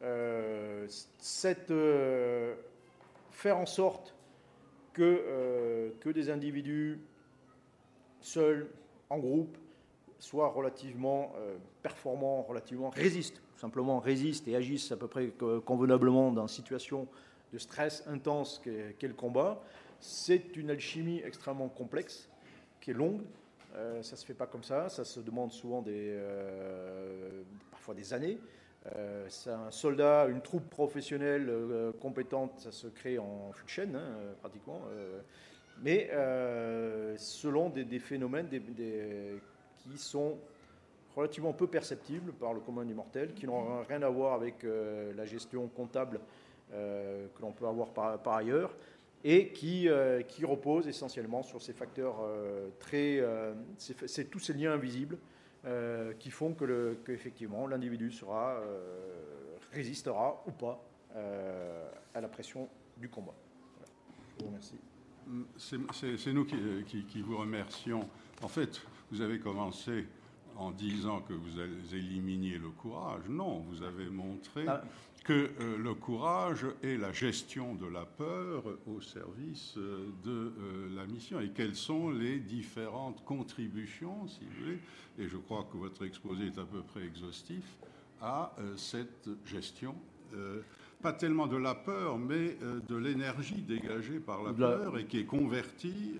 faire en sorte que des individus seuls, en groupe, soient relativement performants, relativement résistent, tout simplement résistent et agissent à peu près convenablement dans une situation de stress intense qu'est le combat, c'est une alchimie extrêmement complexe, qui est longue. Ça ne se fait pas comme ça se demande souvent parfois des années. C'est un soldat, une troupe professionnelle compétente, ça se crée en fût de chaîne, pratiquement. Mais selon des phénomènes qui sont relativement peu perceptibles par le commun des mortels, qui n'ont rien à voir avec la gestion comptable que l'on peut avoir par ailleurs, et qui reposent essentiellement sur ces facteurs c'est tous ces liens invisibles qui font qu'effectivement l'individu résistera ou pas à la pression du combat. Voilà. Je vous remercie. C'est nous qui vous remercions. En fait, vous avez commencé en disant que vous éliminiez le courage. Non, vous avez montré que le courage est la gestion de la peur au service de la mission et quelles sont les différentes contributions, si vous voulez, et je crois que votre exposé est à peu près exhaustif, à cette gestion. Pas tellement de la peur, mais de l'énergie dégagée par la peur et qui est convertie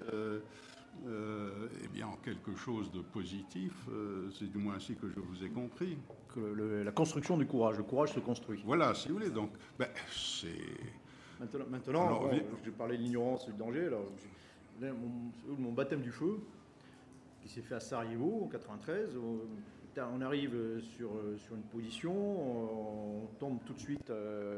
en quelque chose de positif. C'est du moins ainsi que je vous ai compris. La construction du courage. Le courage se construit. Voilà, si vous voulez. Donc, c'est... Maintenant je parlais de l'ignorance et du danger. Alors, mon baptême du feu, qui s'est fait à Sarajevo en 93, on arrive sur une position, on tombe tout de suite...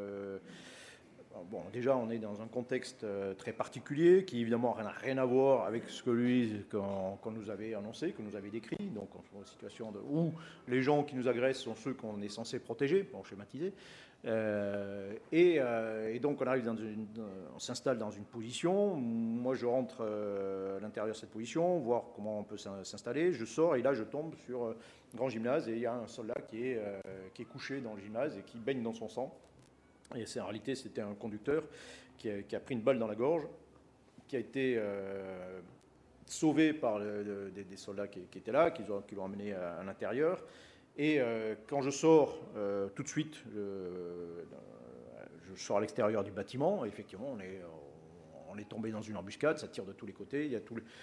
Bon, déjà, on est dans un contexte très particulier qui, évidemment, n'a rien à voir avec ce qu'on nous avait annoncé, qu'on nous avait décrit. Donc, on se trouve dans une situation où les gens qui nous agressent sont ceux qu'on est censé protéger, pour schématiser. Et donc, on s'installe dans une position. Moi, je rentre à l'intérieur de cette position, voir comment on peut s'installer. Je sors et là, je tombe sur un grand gymnase et il y a un soldat qui est couché dans le gymnase et qui baigne dans son sang. Et en réalité, c'était un conducteur qui a pris une balle dans la gorge, qui a été sauvé par des soldats qui étaient là, qui l'ont amené à l'intérieur. Et quand je sors, tout de suite, je sors à l'extérieur du bâtiment. Et effectivement, on est tombé dans une embuscade, ça tire de tous les côtés. Il y a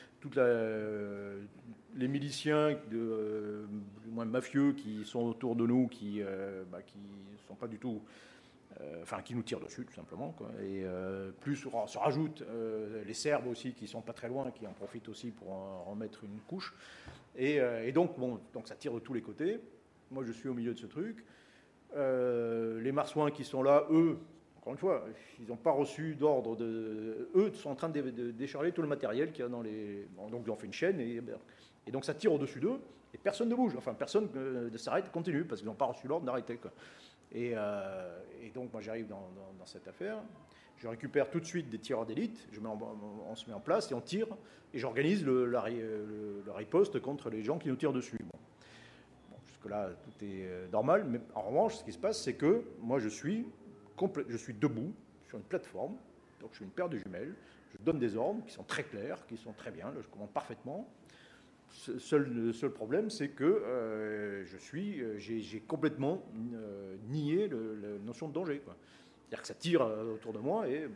les miliciens, du moins mafieux, qui sont autour de nous, qui ne sont pas du tout... qui nous tirent dessus, tout simplement, quoi. Et plus on se rajoute les Serbes aussi, qui sont pas très loin, qui en profitent aussi pour en remettre une couche. Et donc ça tire de tous les côtés. Moi, je suis au milieu de ce truc. Les marsouins qui sont là, eux, encore une fois, ils n'ont pas reçu d'ordre eux sont en train de décharger tout le matériel qu'il y a dans les... Bon, donc, ils ont fait une chaîne, et donc ça tire au-dessus d'eux, et personne ne bouge. Enfin, personne ne s'arrête, continue, parce qu'ils n'ont pas reçu l'ordre d'arrêter, quoi. Et donc, moi, j'arrive dans cette affaire. Je récupère tout de suite des tireurs d'élite. On se met en place et on tire. Et j'organise la riposte contre les gens qui nous tirent dessus. Bon, jusque-là, tout est normal. Mais en revanche, ce qui se passe, c'est que moi, je suis debout sur une plateforme. Donc, je suis une paire de jumelles. Je donne des ordres qui sont très clairs, qui sont très bien. Là, je commande parfaitement. Le seul problème, c'est que j'ai complètement nié la notion de danger, quoi. C'est-à-dire que ça tire autour de moi et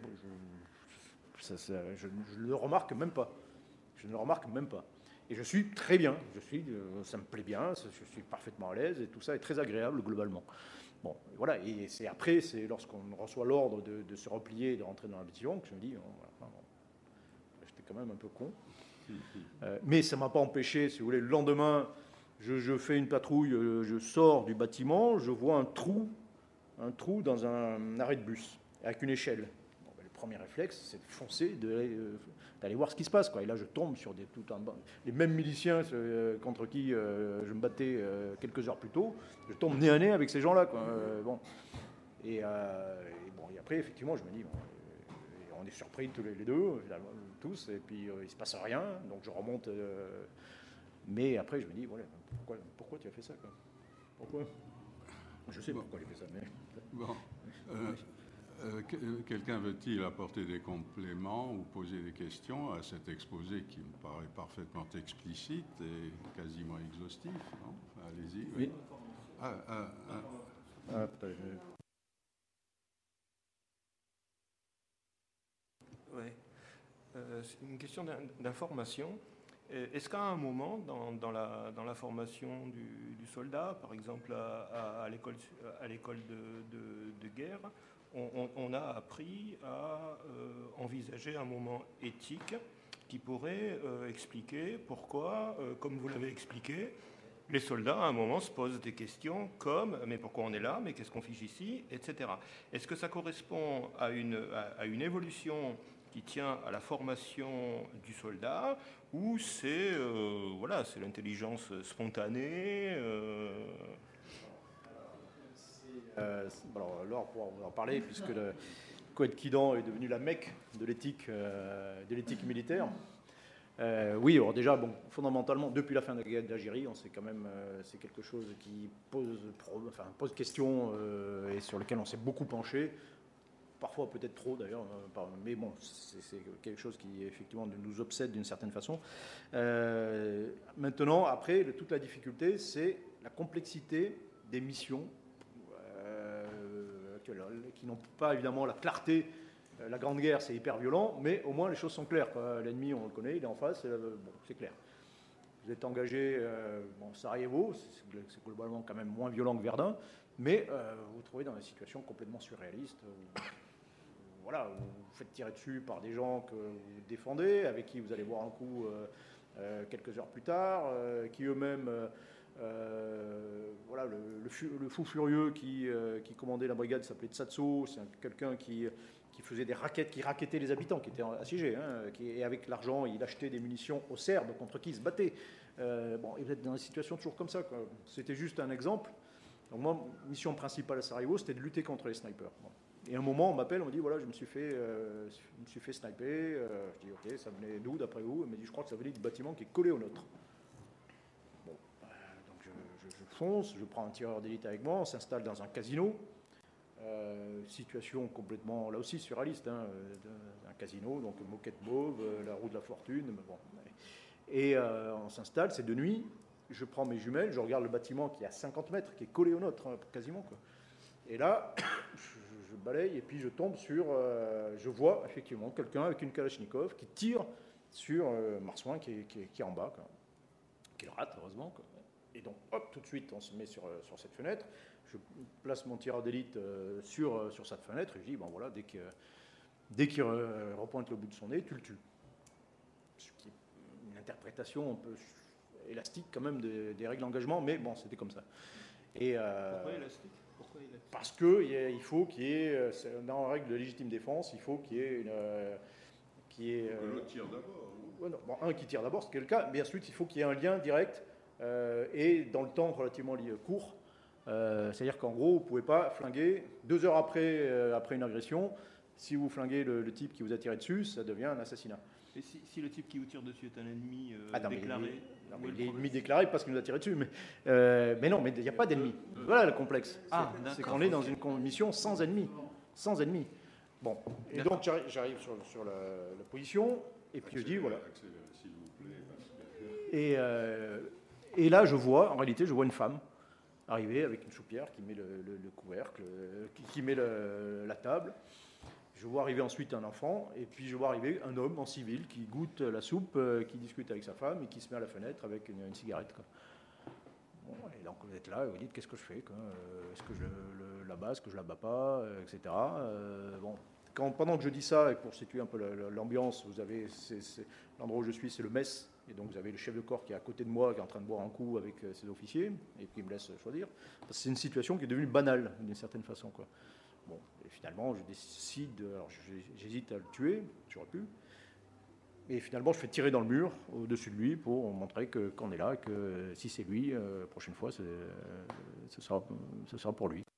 je ne le remarque même pas. Je ne le remarque même pas. Et je suis très bien. Ça me plaît bien. Je suis parfaitement à l'aise et tout ça est très agréable globalement. Bon, voilà. Et c'est lorsqu'on reçoit l'ordre de se replier et de rentrer dans la bâtiment que je me dis, j'étais quand même un peu con. Mais ça ne m'a pas empêché, si vous voulez, le lendemain, je fais une patrouille, je sors du bâtiment, je vois un trou dans un arrêt de bus, avec une échelle. Bon, le premier réflexe, c'est de foncer, d'aller voir ce qui se passe, quoi. Et là, je tombe sur les mêmes miliciens contre qui je me battais quelques heures plus tôt. Je tombe nez à nez avec ces gens-là, quoi. Bon. Et après, effectivement, je me dis... on est surpris tous les deux, tous, et puis il ne se passe rien, donc je remonte. Mais après, je me dis, voilà, pourquoi tu as fait ça, quoi? Pourquoi? Je sais pourquoi j'ai fait ça, mais... Bon. Quelqu'un veut-il apporter des compléments ou poser des questions à cet exposé qui me paraît parfaitement explicite et quasiment exhaustif, non? Allez-y. Oui. Ouais. C'est une question d'information. Est-ce qu'à un moment, dans la formation du soldat, par exemple à l'école de guerre, on a appris à envisager un moment éthique qui pourrait expliquer pourquoi, comme vous l'avez expliqué, les soldats, à un moment, se posent des questions comme « mais pourquoi on est là? Mais qu'est-ce qu'on fiche ici ?» etc. Est-ce que ça correspond à une évolution qui tient à la formation du soldat, ou c'est l'intelligence spontanée Alors, pour en parler, puisque le Coët Quidan est devenu la Mecque de l'éthique militaire. Oui, alors déjà, fondamentalement, depuis la fin de la guerre d'Algérie, on sait quand même, c'est quelque chose qui pose question et sur lequel on s'est beaucoup penché. Parfois peut-être trop d'ailleurs, mais bon, c'est quelque chose qui effectivement nous obsède d'une certaine façon. Maintenant, après, toute la difficulté, c'est la complexité des missions actuelles, qui n'ont pas évidemment la clarté. La Grande Guerre, c'est hyper violent, mais au moins les choses sont claires, quoi. L'ennemi, on le connaît, il est en face, c'est clair. Vous êtes engagé, Sarajevo, c'est globalement quand même moins violent que Verdun, mais vous vous trouvez dans des situations complètement surréalistes. Vous vous faites tirer dessus par des gens que vous défendez, avec qui vous allez boire un coup quelques heures plus tard, qui eux-mêmes, le fou furieux qui commandait la brigade s'appelait Tsatso, c'est quelqu'un qui faisait des raquettes, qui rackettait les habitants qui étaient assiégés, et avec l'argent, il achetait des munitions aux Serbes contre qui ils se battaient. Et vous êtes dans des situations toujours comme ça, quoi. C'était juste un exemple. Donc moi, mission principale à Sarajevo, c'était de lutter contre les snipers. Bon. Et à un moment, on m'appelle, on me dit, voilà, je me suis fait sniper. Je dis, ok, ça venait d'où, d'après vous? Il me dit, je crois que ça venait du bâtiment qui est collé au nôtre. Bon, donc je fonce, je prends un tireur d'élite avec moi, on s'installe dans un casino. Situation complètement, là aussi, surréaliste, un casino, donc moquette mauve, la roue de la fortune. Bon. Et on s'installe, c'est de nuit. Je prends mes jumelles, je regarde le bâtiment qui est à 50 mètres, qui est collé au nôtre, quasiment, quoi. Et là, je balaye et puis je tombe sur... je vois effectivement quelqu'un avec une Kalachnikov qui tire sur Marsouin qui est en bas, quoi, qui le rate, heureusement, quoi. Et donc, hop, tout de suite, on se met sur cette fenêtre. Je place mon tireur d'élite sur cette fenêtre et je dis, bon voilà, dès qu'il repointe le bout de son nez, tu le tues. Ce qui est une interprétation un peu élastique quand même des règles d'engagement, mais bon, c'était comme ça. Et, Pourquoi élastique? Parce qu'il faut qu'il y ait, dans la règle de légitime défense, il faut qu'il y ait le tire d'abord. Un qui tire d'abord, c'est le cas, mais ensuite il faut qu'il y ait un lien direct et dans le temps relativement court C'est-à-dire qu'en gros, vous ne pouvez pas flinguer 2 heures après une agression. Si vous flinguez le type qui vous a tiré dessus, ça devient un assassinat. Et si le type qui vous tire dessus est un ennemi Non, déclaré? il est ennemi déclaré parce qu'il nous a tiré dessus. Mais non, mais il n'y a pas d'ennemi. Voilà le complexe. C'est qu'on est dans une mission sans ennemi. Sans ennemi. Bon. Et donc, j'arrive sur la position, et puis je dis, voilà. Et là, en réalité, je vois une femme arriver avec une soupière qui met le couvercle, qui met la table. Je vois arriver ensuite un enfant, et puis je vois arriver un homme en civil qui goûte la soupe, qui discute avec sa femme et qui se met à la fenêtre avec une cigarette. Quoi. Bon, et donc vous êtes là et vous dites qu'est-ce que je fais quoi. Est-ce que je la bats, est-ce que je la bats pas, etc. Bon. Pendant que je dis ça, et pour situer un peu l'ambiance, vous avez l'endroit où je suis, c'est le mess, et donc vous avez le chef de corps qui est à côté de moi, qui est en train de boire un coup avec ses officiers, et qui me laisse choisir. C'est une situation qui est devenue banale, d'une certaine façon. Quoi. Bon, et finalement, je décide, alors j'hésite à le tuer, j'aurais pu, et finalement, je fais tirer dans le mur au-dessus de lui pour montrer qu'on est là, et que si c'est lui, la prochaine fois, ce sera pour lui.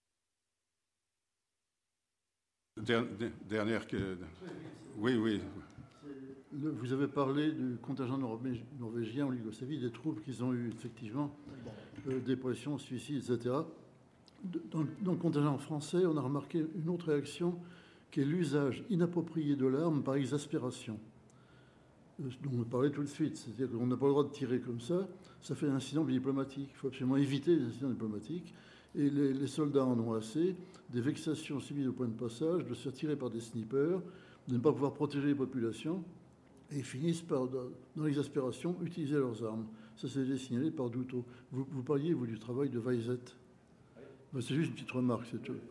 Dernière que... Oui. Vous avez parlé du contingent norvégien en Yougoslavie, des troupes qui ont eu effectivement dépression, suicide, etc. Dans le contingent français, on a remarqué une autre réaction qui est l'usage inapproprié de l'arme par exaspération, dont on parlait tout de suite. C'est-à-dire qu'on n'a pas le droit de tirer comme ça. Ça fait un incident diplomatique. Il faut absolument éviter les incidents diplomatiques. Et les soldats en ont assez, des vexations subies au point de passage, de se faire tirer par des snipers, de ne pas pouvoir protéger les populations, et ils finissent par, dans l'exaspération, utiliser leurs armes. Ça, c'est signalé par Douto. Vous parliez, vous, du travail de Weizsäcker. Ben, c'est juste une petite remarque, c'est tout.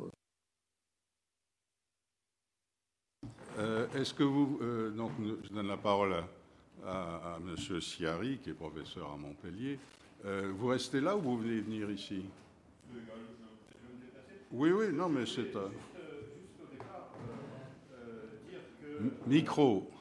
Est-ce que vous... donc, je donne la parole à M. Siari, qui est professeur à Montpellier. Vous restez là ou vous venez venir ici? Oui, non, mais c'est... Juste au départ, dire que... Micro.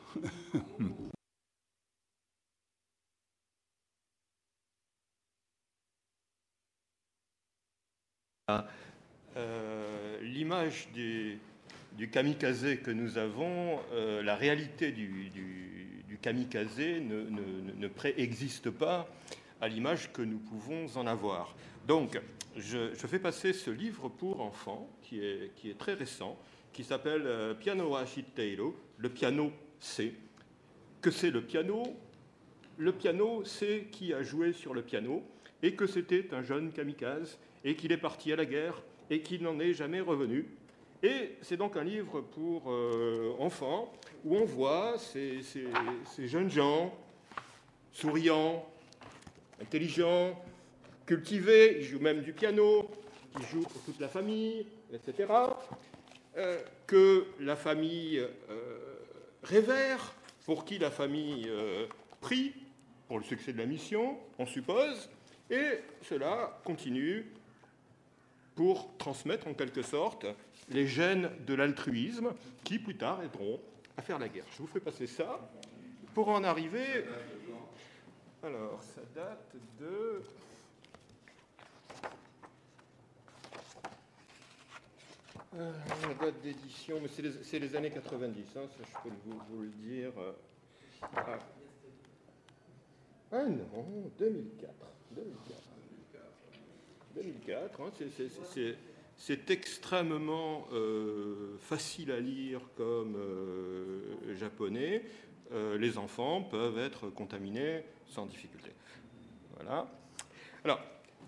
L'image du kamikaze que nous avons, la réalité du kamikaze ne préexiste pas à l'image que nous pouvons en avoir. Donc, je fais passer ce livre pour enfants, qui est très récent, qui s'appelle Piano wa Shitteiro, le piano c'est. Que c'est le piano? Le piano, c'est qui a joué sur le piano, et que c'était un jeune kamikaze, et qu'il est parti à la guerre, et qu'il n'en est jamais revenu. Et c'est donc un livre pour enfants, où on voit ces jeunes gens, souriants, intelligents, cultivés, ils jouent même du piano, ils jouent pour toute la famille, etc. Que la famille révère, pour qui la famille prie, pour le succès de la mission, on suppose, et cela continue pour transmettre en quelque sorte les gènes de l'altruisme qui plus tard aideront à faire la guerre. Je vous fais passer ça pour en arriver... Alors, ça date de... la date d'édition, mais c'est les années 90, hein, ça je peux vous le dire. Ah non, 2004. 2004, hein, c'est extrêmement facile à lire comme japonais. Les enfants peuvent être contaminés sans difficulté. Voilà. Alors,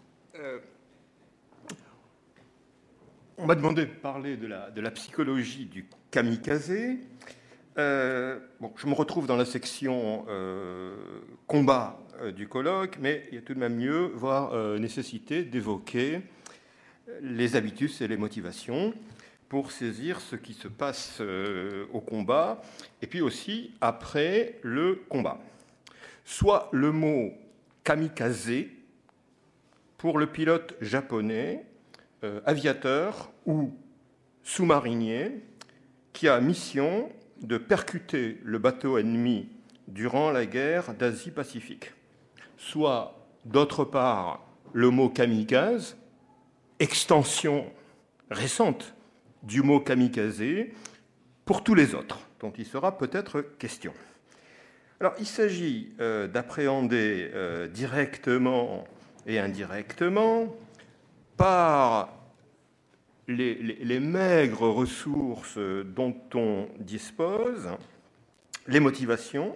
on m'a demandé de parler de la psychologie du kamikaze. Bon, je me retrouve dans la section combat du colloque, mais il y a tout de même mieux, voire nécessité d'évoquer les habitus et les motivations pour saisir ce qui se passe au combat, et puis aussi après le combat. Soit le mot kamikaze pour le pilote japonais, aviateur ou sous-marinier, qui a mission de percuter le bateau ennemi durant la guerre d'Asie-Pacifique. Soit, d'autre part, le mot kamikaze extension récente du mot kamikaze pour tous les autres, dont il sera peut-être question. Alors, il s'agit d'appréhender directement et indirectement, par les maigres ressources dont on dispose, les motivations,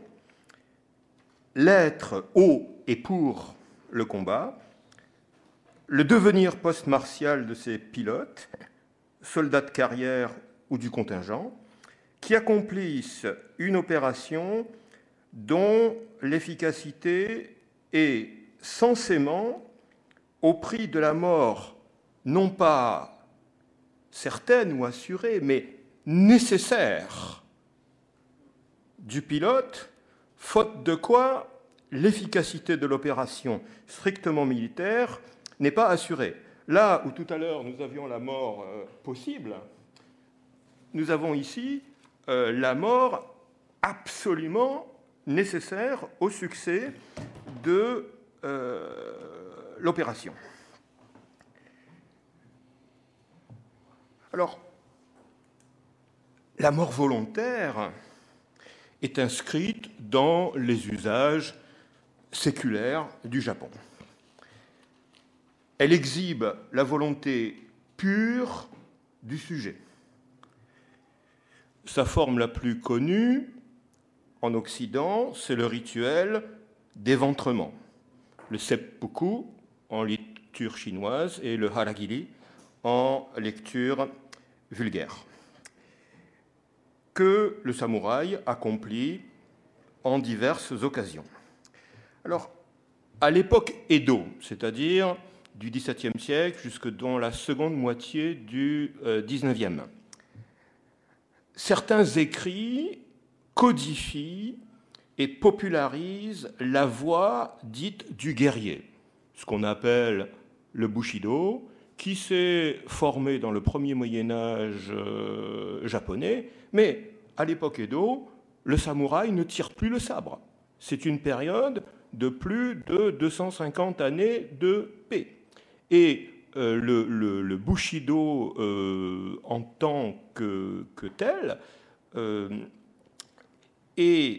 l'être au et pour le combat, le devenir post-martial de ces pilotes, soldats de carrière ou du contingent, qui accomplissent une opération dont l'efficacité est censément au prix de la mort, non pas certaine ou assurée, mais nécessaire du pilote, faute de quoi l'efficacité de l'opération strictement militaire n'est pas assurée. Là où tout à l'heure nous avions la mort possible, nous avons ici la mort absolument nécessaire au succès de l'opération. Alors, la mort volontaire est inscrite dans les usages séculaires du Japon. Elle exhibe la volonté pure du sujet. Sa forme la plus connue en Occident, c'est le rituel d'éventrement, le seppuku en lecture chinoise et le haragiri en lecture vulgaire, que le samouraï accomplit en diverses occasions. Alors, à l'époque Edo, c'est-à-dire du XVIIe siècle jusque dans la seconde moitié du XIXe, certains écrits codifient et popularisent la voie dite du guerrier, ce qu'on appelle le Bushido, qui s'est formé dans le premier Moyen-Âge japonais, mais à l'époque Edo, le samouraï ne tire plus le sabre. C'est une période de plus de 250 années de paix. Et le Bushido en tant que tel est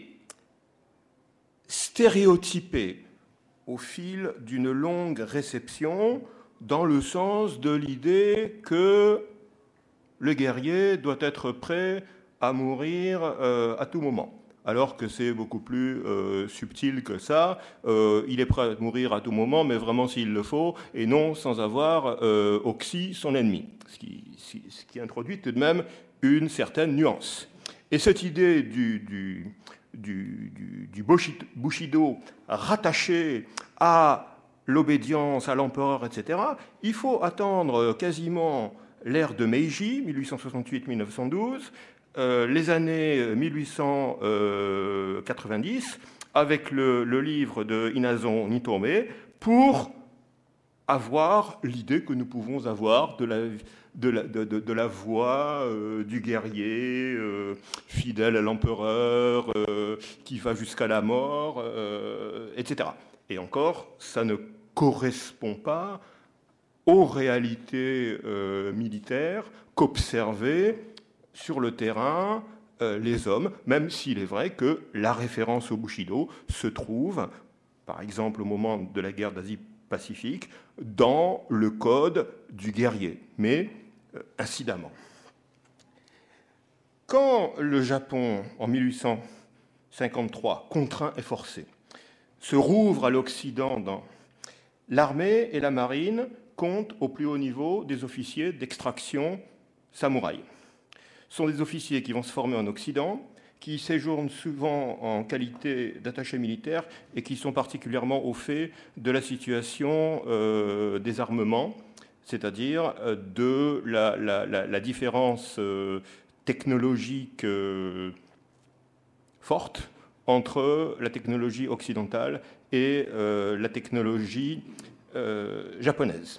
stéréotypé au fil d'une longue réception dans le sens de l'idée que le guerrier doit être prêt à mourir à tout moment. Alors que c'est beaucoup plus subtil que ça. Il est prêt à mourir à tout moment, mais vraiment s'il le faut, et non sans avoir oxy son ennemi. Ce qui introduit tout de même une certaine nuance. Et cette idée du Bushido rattaché à l'obédience à l'empereur, etc., il faut attendre quasiment l'ère de Meiji, 1868-1912, les années 1890, avec le livre de Inazon Nitome, pour avoir l'idée que nous pouvons avoir de la voie du guerrier fidèle à l'empereur, qui va jusqu'à la mort, etc. Et encore, ça ne correspond pas aux réalités militaires qu'observaient sur le terrain les hommes, même s'il est vrai que la référence au Bushido se trouve, par exemple au moment de la guerre d'Asie-Pacifique, dans le code du guerrier, mais incidemment. Quand le Japon, en 1853, contraint et forcé, se rouvre à l'Occident, l'armée et la marine comptent au plus haut niveau des officiers d'extraction samouraï. Ce sont des officiers qui vont se former en Occident, qui séjournent souvent en qualité d'attachés militaires et qui sont particulièrement au fait de la situation des armements, c'est-à-dire de la différence technologique forte entre la technologie occidentale et la technologie japonaise.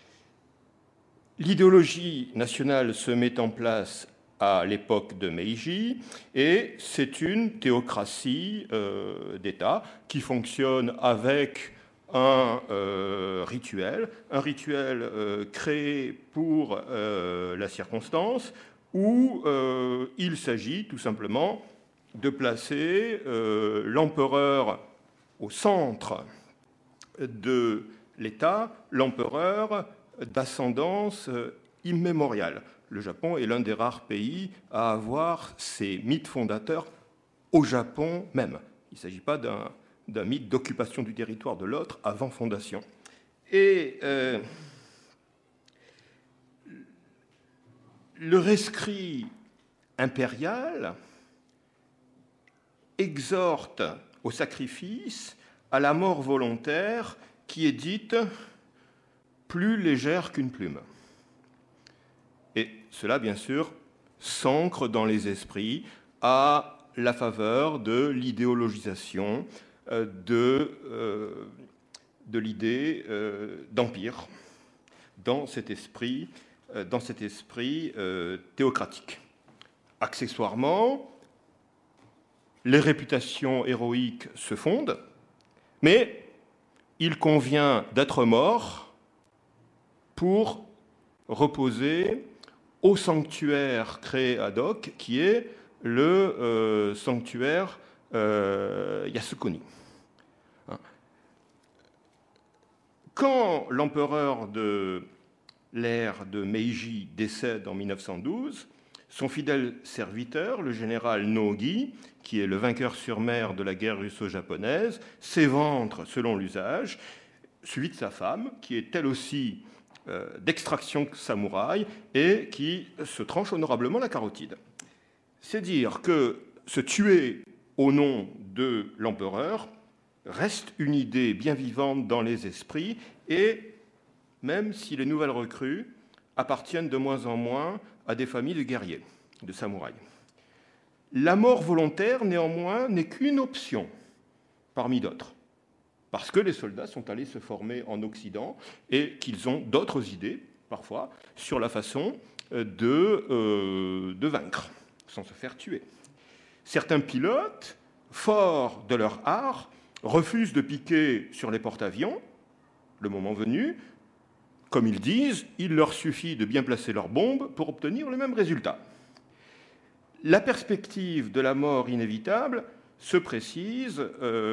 L'idéologie nationale se met en place à l'époque de Meiji, et c'est une théocratie d'État qui fonctionne avec un rituel créé pour la circonstance, où il s'agit tout simplement de placer l'empereur au centre de l'État, l'empereur d'ascendance immémoriale. Le Japon est l'un des rares pays à avoir ses mythes fondateurs au Japon même. Il ne s'agit pas d'un mythe d'occupation du territoire de l'autre avant fondation. Et le rescrit impérial exhorte au sacrifice, à la mort volontaire qui est dite plus légère qu'une plume. Et cela, bien sûr, s'ancre dans les esprits à la faveur de l'idéologisation de l'idée d'empire dans cet esprit théocratique. Accessoirement, les réputations héroïques se fondent, mais il convient d'être mort pour reposer au sanctuaire créé ad hoc, qui est le sanctuaire Yasukuni. Quand l'empereur de l'ère de Meiji décède en 1912, son fidèle serviteur, le général Nogi, qui est le vainqueur sur mer de la guerre russo-japonaise, s'éventre selon l'usage, suivi de sa femme, qui est elle aussi d'extraction samouraï et qui se tranche honorablement la carotide. C'est dire que se tuer au nom de l'empereur reste une idée bien vivante dans les esprits, et même si les nouvelles recrues appartiennent de moins en moins à des familles de guerriers, de samouraïs. La mort volontaire, néanmoins, n'est qu'une option parmi d'autres, parce que les soldats sont allés se former en Occident et qu'ils ont d'autres idées, parfois, sur la façon de vaincre, sans se faire tuer. Certains pilotes, forts de leur art, refusent de piquer sur les porte-avions, le moment venu. Comme ils disent, il leur suffit de bien placer leurs bombes pour obtenir le même résultat. La perspective de la mort inévitable se précise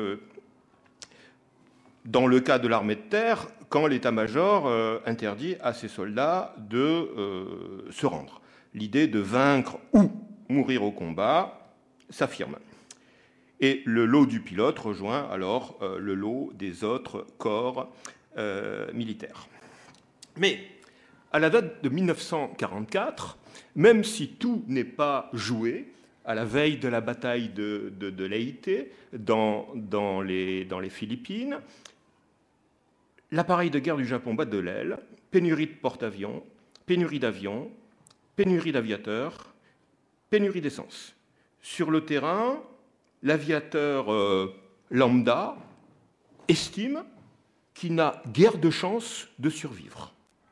dans le cas de l'armée de terre, quand l'état-major interdit à ses soldats de se rendre. L'idée de vaincre ou mourir au combat s'affirme. Et le lot du pilote rejoint alors le lot des autres corps militaires. Mais à la date de 1944, même si tout n'est pas joué, à la veille de la bataille de Leyte dans les Philippines, l'appareil de guerre du Japon bat de l'aile, pénurie de porte-avions, pénurie d'avions, pénurie d'aviateurs, pénurie d'essence. Sur le terrain, l'aviateur lambda estime qu'il n'a guère de chance de survivre.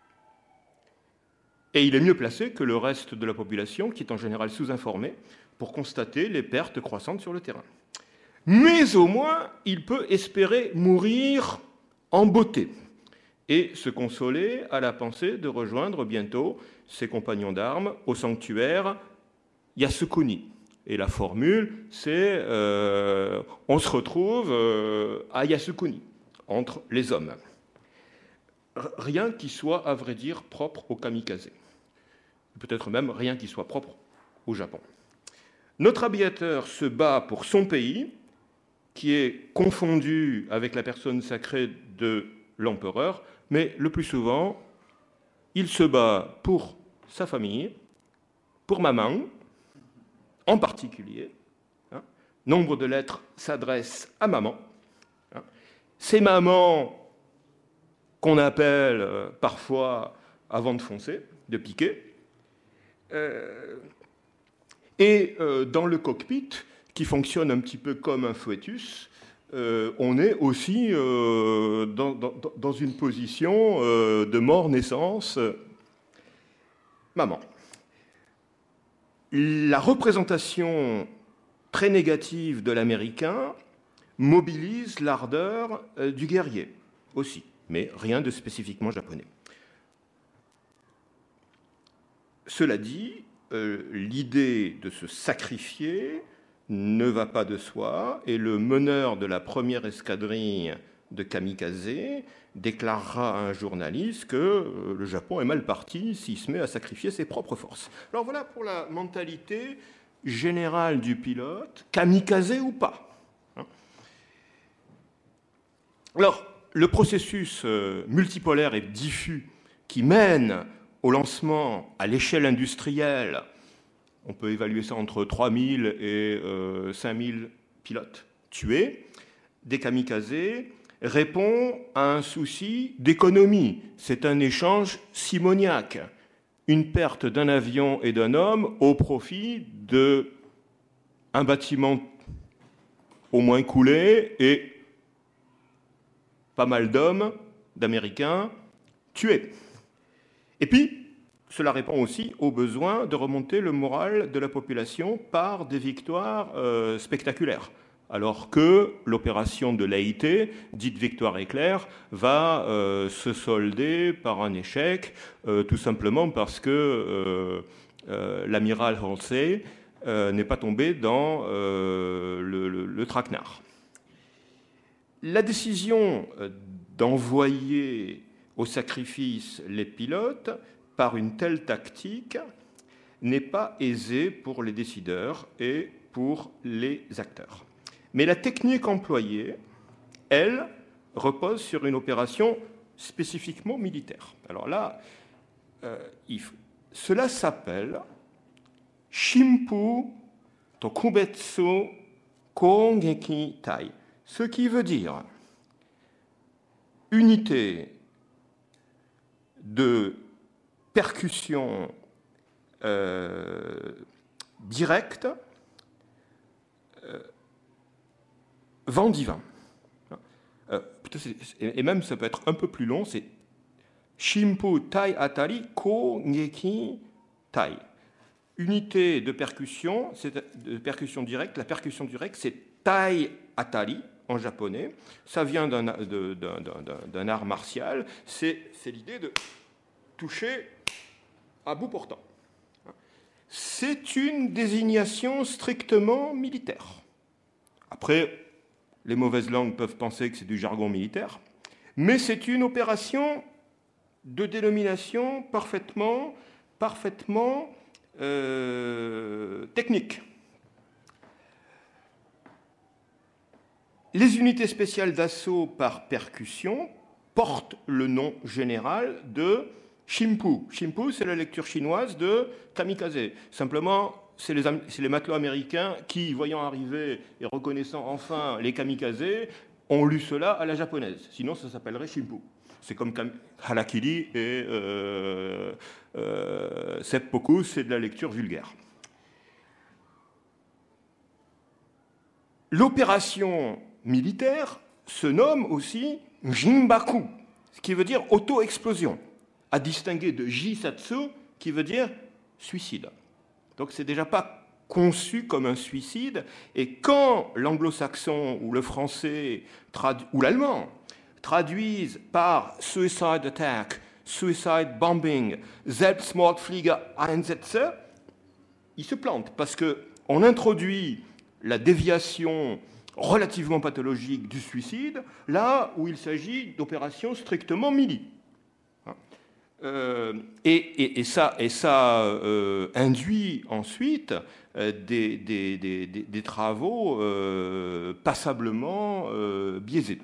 Et il est mieux placé que le reste de la population, qui est en général sous-informée, pour constater les pertes croissantes sur le terrain. Mais au moins, il peut espérer mourir en beauté et se consoler à la pensée de rejoindre bientôt ses compagnons d'armes au sanctuaire Yasukuni. Et la formule, c'est on se retrouve à Yasukuni, entre les hommes. Rien qui soit, à vrai dire, propre au kamikaze. Peut-être même rien qui soit propre au Japon. Notre aviateur se bat pour son pays, qui est confondu avec la personne sacrée de l'empereur, mais le plus souvent, il se bat pour sa famille, pour maman, en particulier. Nombre de lettres s'adressent à maman. C'est maman qu'on appelle parfois avant de foncer, de piquer. Et dans le cockpit, qui fonctionne un petit peu comme un fœtus, on est aussi dans une position de mort-naissance. Maman. La représentation très négative de l'Américain mobilise l'ardeur du guerrier. aussi, mais rien de spécifiquement japonais. Cela dit, l'idée de se sacrifier ne va pas de soi, et le meneur de la première escadrille de kamikaze déclarera à un journaliste que le Japon est mal parti s'il se met à sacrifier ses propres forces. Alors voilà pour la mentalité générale du pilote, kamikaze ou pas. Alors, le processus multipolaire et diffus qui mène au lancement à l'échelle industrielle, on peut évaluer ça entre 3000 et 5000 pilotes tués, des kamikazes, répond à un souci d'économie. C'est un échange simoniaque. Une perte d'un avion et d'un homme au profit d'un bâtiment au moins coulé et pas mal d'hommes, d'Américains, tués. Et puis, cela répond aussi au besoin de remonter le moral de la population par des victoires spectaculaires. Alors que l'opération de l'AIT, dite victoire éclair, va se solder par un échec, tout simplement parce que l'amiral français n'est pas tombé dans le traquenard. La décision d'envoyer au sacrifice les pilotes par une telle tactique n'est pas aisée pour les décideurs et pour les acteurs. Mais la technique employée, elle, repose sur une opération spécifiquement militaire. Alors là, cela s'appelle Shimpu Tokubetsu Kongeki Tai, ce qui veut dire unité de percussion directe, vent divin. Et même ça peut être un peu plus long, c'est Shimpu Tai Atari Kongeki Tai. Unité de percussion directe. La percussion directe, c'est Tai Atari en japonais. Ça vient d'un art martial. C'est l'idée de toucher à bout portant. C'est une désignation strictement militaire. Après, les mauvaises langues peuvent penser que c'est du jargon militaire, mais c'est une opération de dénomination parfaitement technique. Les unités spéciales d'assaut par percussion portent le nom général de Shimpu. Shimpu, c'est la lecture chinoise de kamikaze. Simplement, c'est les matelots américains qui, voyant arriver et reconnaissant enfin les kamikazes, ont lu cela à la japonaise. Sinon, ça s'appellerait Shimpu. C'est comme Harakiri et Seppuku, c'est de la lecture vulgaire. L'opération militaire se nomme aussi Jinbaku, ce qui veut dire auto-explosion, à distinguer de Jisatsu, qui veut dire suicide. Donc c'est déjà pas conçu comme un suicide, et quand l'anglo-saxon ou le français ou l'allemand traduisent par suicide attack, suicide bombing, Selbstmordfliegereinsätze, ils se plantent parce qu'on introduit la déviation relativement pathologique du suicide là où il s'agit d'opérations strictement militaires. Et ça induit ensuite des travaux passablement biaisés.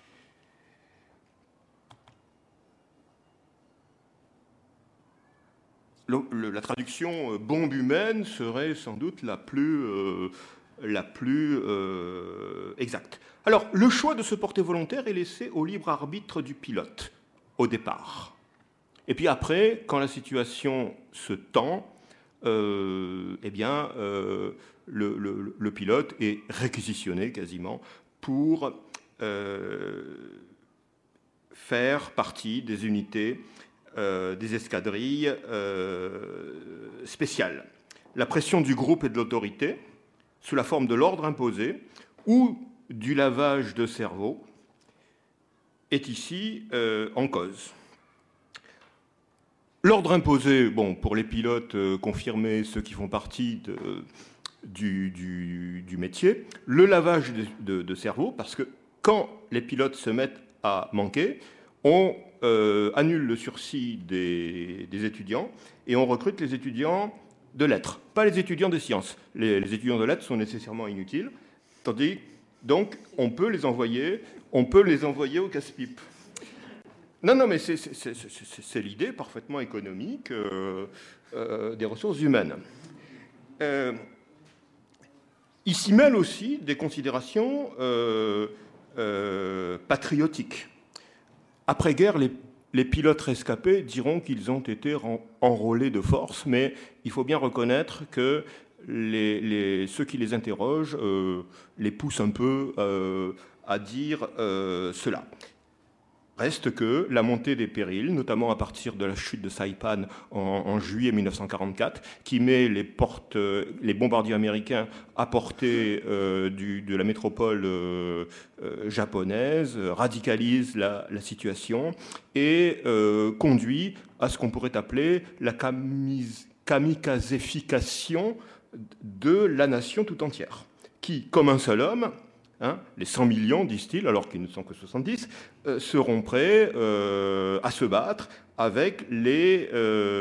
La traduction bombe humaine serait sans doute la plus exacte. Alors, le choix de se porter volontaire est laissé au libre arbitre du pilote au départ. Et puis après, quand la situation se tend, le pilote est réquisitionné quasiment pour faire partie des unités, des escadrilles spéciales. La pression du groupe et de l'autorité, sous la forme de l'ordre imposé ou du lavage de cerveau, est ici en cause. L'ordre imposé, bon, pour les pilotes confirmés, ceux qui font partie du métier, le lavage de cerveau, parce que quand les pilotes se mettent à manquer, on annule le sursis des étudiants et on recrute les étudiants de lettres, pas les étudiants de sciences. Les étudiants de lettres sont nécessairement inutiles, tandis donc on peut les envoyer au casse-pipe. Non, mais c'est l'idée parfaitement économique des ressources humaines. Il s'y mêle aussi des considérations patriotiques. Après-guerre, les pilotes rescapés diront qu'ils ont été enrôlés de force, mais il faut bien reconnaître que ceux qui les interrogent les poussent un peu à dire cela. Reste que la montée des périls, notamment à partir de la chute de Saipan en juillet 1944, qui met les bombardiers américains à portée de la métropole japonaise, radicalise la situation et conduit à ce qu'on pourrait appeler la kamikazéfication de la nation tout entière, qui, comme un seul homme, les 100 millions, disent-ils, alors qu'ils ne sont que 70, seront prêts à se battre avec les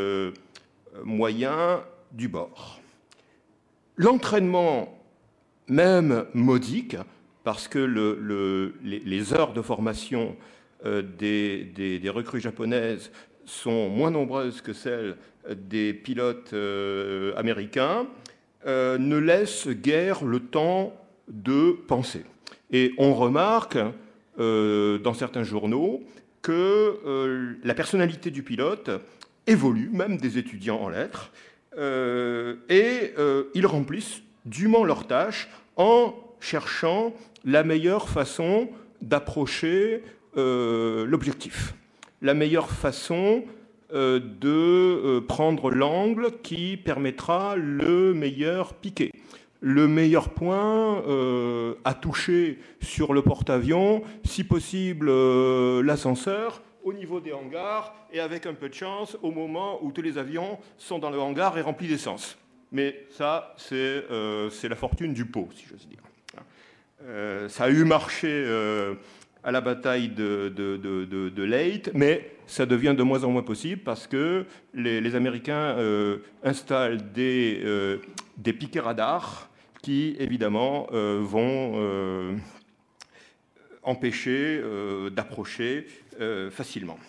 moyens du bord. L'entraînement, même modique, parce que les heures de formation des recrues japonaises sont moins nombreuses que celles des pilotes américains, ne laisse guère le temps de penser. Et on remarque dans certains journaux que la personnalité du pilote évolue, même des étudiants en lettres, et ils remplissent dûment leur tâche en cherchant la meilleure façon d'approcher l'objectif, la meilleure façon de prendre l'angle qui permettra le meilleur piqué, le meilleur point à toucher sur le porte-avions, si possible l'ascenseur, au niveau des hangars, et avec un peu de chance, au moment où tous les avions sont dans le hangar et remplis d'essence. Mais ça, c'est la fortune du pot, si j'ose dire. Ça a eu marché à la bataille de Leyte, mais ça devient de moins en moins possible parce que les Américains installent des piquets radars qui, évidemment, vont empêcher d'approcher facilement.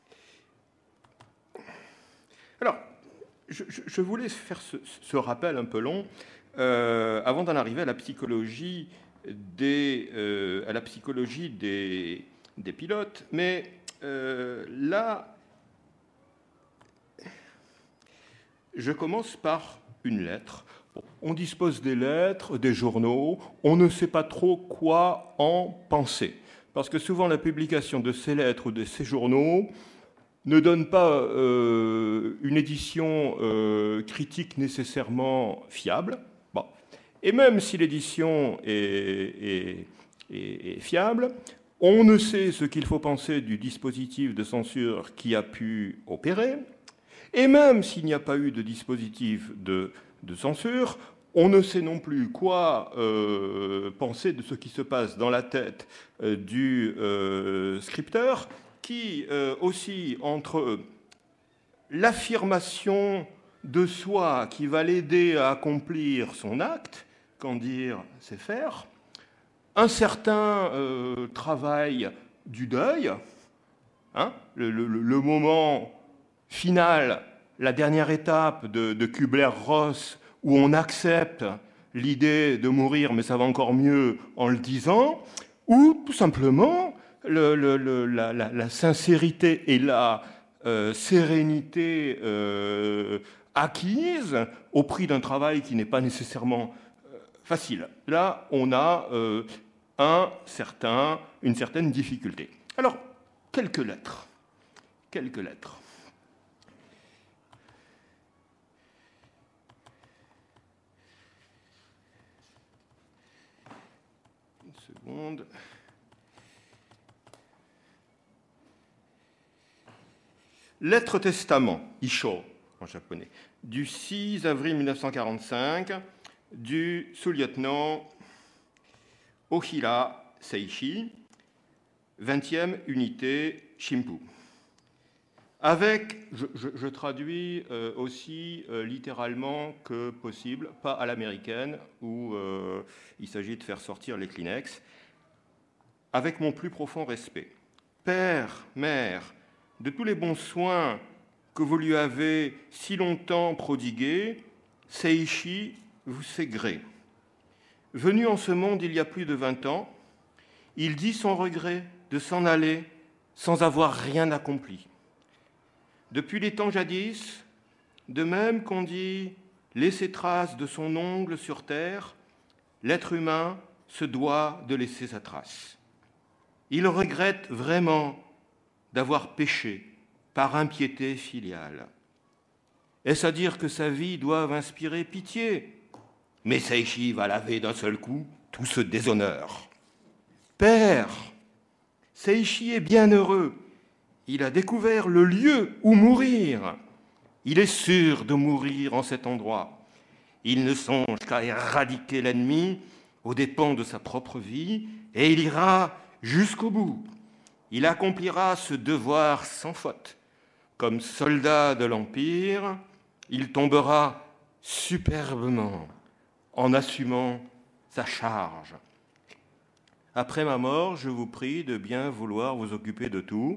Alors, je voulais faire ce rappel un peu long avant d'en arriver à la psychologie des pilotes, mais là, je commence par une lettre. On dispose des lettres, des journaux, on ne sait pas trop quoi en penser, parce que souvent la publication de ces lettres ou de ces journaux ne donne pas une édition critique nécessairement fiable. Bon. Et même si l'édition est fiable, on ne sait ce qu'il faut penser du dispositif de censure qui a pu opérer. Et même s'il n'y a pas eu de dispositif de censure, on ne sait non plus quoi penser de ce qui se passe dans la tête du scripteur, qui aussi entre l'affirmation de soi qui va l'aider à accomplir son acte, qu'en dire c'est faire, un certain travail du deuil, le moment final, la dernière étape de Kubler-Ross, où on accepte l'idée de mourir, mais ça va encore mieux en le disant, ou tout simplement la sincérité et la sérénité acquise au prix d'un travail qui n'est pas nécessairement facile. Là, on a une certaine difficulté. Alors, quelques lettres. Une seconde. Lettre testament, Isho en japonais, du 6 avril 1945, du sous-lieutenant Ohira Seishi, 20e unité Shimpu. Avec, je traduis aussi littéralement que possible, pas à l'américaine, où il s'agit de faire sortir les Kleenex, avec mon plus profond respect. Père, mère, de tous les bons soins que vous lui avez si longtemps prodigués, Seishi vous sait gré. Venu en ce monde il y a plus de 20 ans, il dit son regret de s'en aller sans avoir rien accompli. Depuis les temps jadis, de même qu'on dit laisser trace de son ongle sur terre, l'être humain se doit de laisser sa trace. Il regrette vraiment d'avoir péché par impiété filiale. Est-ce à dire que sa vie doit inspirer pitié? Mais Seishi va laver d'un seul coup tout ce déshonneur. Père, Seishi est bien heureux. Il a découvert le lieu où mourir. Il est sûr de mourir en cet endroit. Il ne songe qu'à éradiquer l'ennemi aux dépens de sa propre vie, et il ira jusqu'au bout. Il accomplira ce devoir sans faute. Comme soldat de l'Empire, il tombera superbement en assumant sa charge. Après ma mort, je vous prie de bien vouloir vous occuper de tout.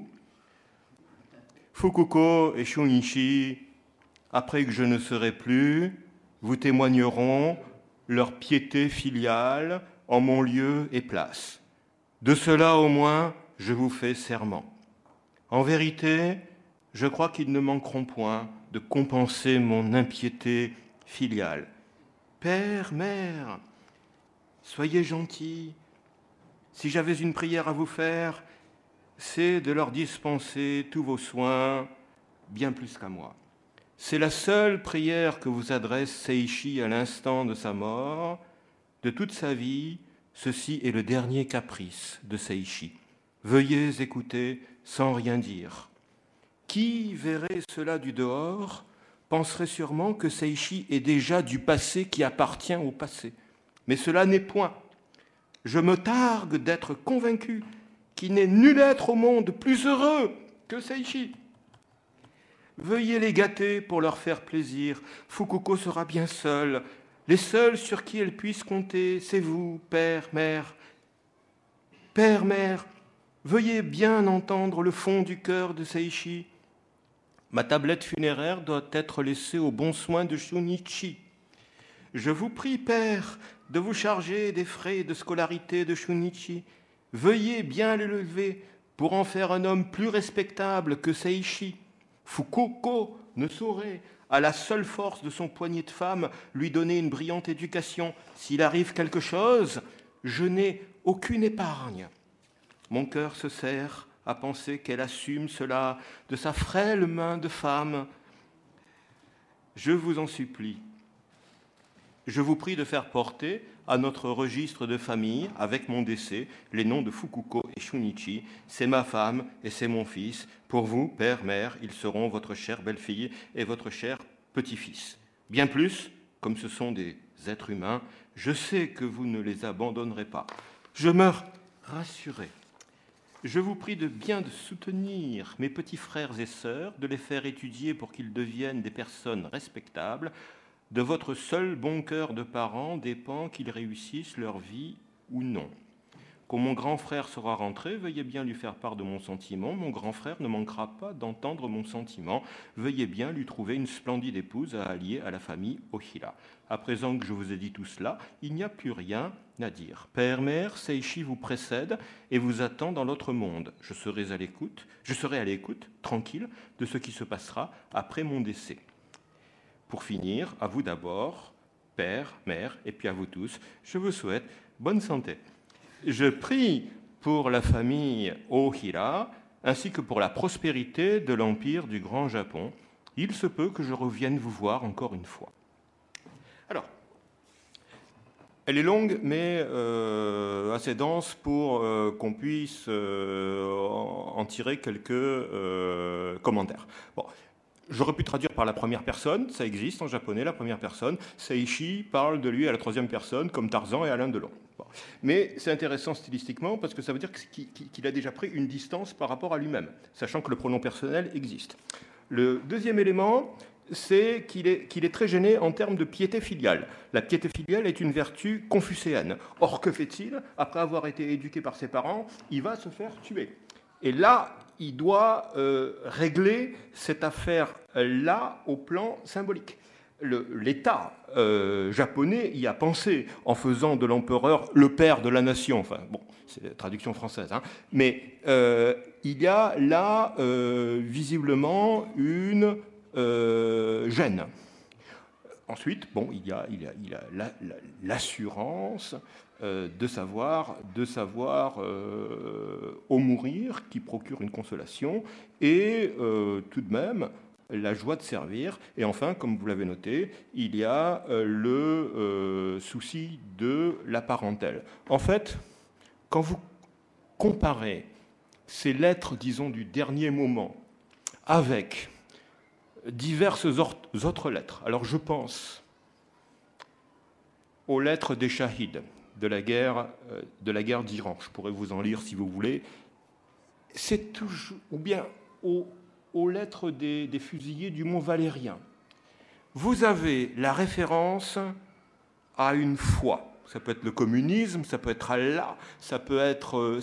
Fukuko et Shunichi, après que je ne serai plus, vous témoigneront leur piété filiale en mon lieu et place. De cela au moins, je vous fais serment. En vérité, je crois qu'ils ne manqueront point de compenser mon impiété filiale. Père, mère, soyez gentils. Si j'avais une prière à vous faire, c'est de leur dispenser tous vos soins, bien plus qu'à moi. C'est la seule prière que vous adresse Seishi à l'instant de sa mort. De toute sa vie, ceci est le dernier caprice de Seishi. Veuillez écouter sans rien dire. Qui verrait cela du dehors penserait sûrement que Seishi est déjà du passé qui appartient au passé. Mais cela n'est point. Je me targue d'être convaincu qu'il n'est nul être au monde plus heureux que Seishi. Veuillez les gâter pour leur faire plaisir. Fukuko sera bien seule. Les seuls sur qui elle puisse compter, c'est vous, père, mère. Père, mère, veuillez bien entendre le fond du cœur de Seishi. Ma tablette funéraire doit être laissée aux bons soins de Shunichi. Je vous prie, père, de vous charger des frais de scolarité de Shunichi. Veuillez bien l'élever pour en faire un homme plus respectable que Seishi. Fukuko ne saurait, à la seule force de son poignet de femme, lui donner une brillante éducation. S'il arrive quelque chose, je n'ai aucune épargne. Mon cœur se serre à penser qu'elle assume cela de sa frêle main de femme. Je vous en supplie. Je vous prie de faire porter à notre registre de famille, avec mon décès, les noms de Fukuko et Shunichi. C'est ma femme et c'est mon fils. Pour vous, père, mère, ils seront votre chère belle-fille et votre cher petit-fils. Bien plus, comme ce sont des êtres humains, je sais que vous ne les abandonnerez pas. Je meurs rassuré. Je vous prie de bien de soutenir mes petits frères et sœurs, de les faire étudier pour qu'ils deviennent des personnes respectables. De votre seul bon cœur de parents dépend qu'ils réussissent leur vie ou non. Quand mon grand frère sera rentré, veuillez bien lui faire part de mon sentiment. Mon grand frère ne manquera pas d'entendre mon sentiment. Veuillez bien lui trouver une splendide épouse à allier à la famille Ohira. À présent que je vous ai dit tout cela, il n'y a plus rien à dire. Père, mère, Seishi vous précède et vous attend dans l'autre monde. Je serai à l'écoute, tranquille, de ce qui se passera après mon décès. Pour finir, à vous d'abord, père, mère, et puis à vous tous, je vous souhaite bonne santé. Je prie pour la famille Ohira, ainsi que pour la prospérité de l'Empire du Grand Japon. Il se peut que je revienne vous voir encore une fois. Alors, Elle est longue, mais assez dense pour qu'on puisse en tirer quelques commentaires. Bon. J'aurais pu traduire par la première personne, ça existe en japonais, la première personne. Seishi parle de lui à la troisième personne, comme Tarzan et Alain Delon. Bon. Mais c'est intéressant stylistiquement parce que ça veut dire qu'il a déjà pris une distance par rapport à lui-même, sachant que le pronom personnel existe. Le deuxième élément, c'est qu'il est très gêné en termes de piété filiale. La piété filiale est une vertu confucéenne. Or, que fait-il? Après avoir été éduqué par ses parents, il va se faire tuer. Et là, il doit régler cette affaire-là au plan symbolique. L'État japonais y a pensé en faisant de l'empereur le père de la nation. Enfin, bon, c'est la traduction française. Hein. Mais il y a là, visiblement, une gêne. Ensuite, bon, il y a l'assurance de savoir au mourir qui procure une consolation et tout de même la joie de servir. Et enfin, comme vous l'avez noté, il y a le souci de la parentèle. En fait, quand vous comparez ces lettres, disons, du dernier moment avec diverses autres lettres, alors je pense aux lettres des shahids, de la guerre d'Iran. Je pourrais vous en lire si vous voulez. C'est toujours, ou bien aux lettres des fusillés du Mont Valérien. Vous avez la référence à une foi. Ça peut être le communisme, ça peut être Allah, ça peut être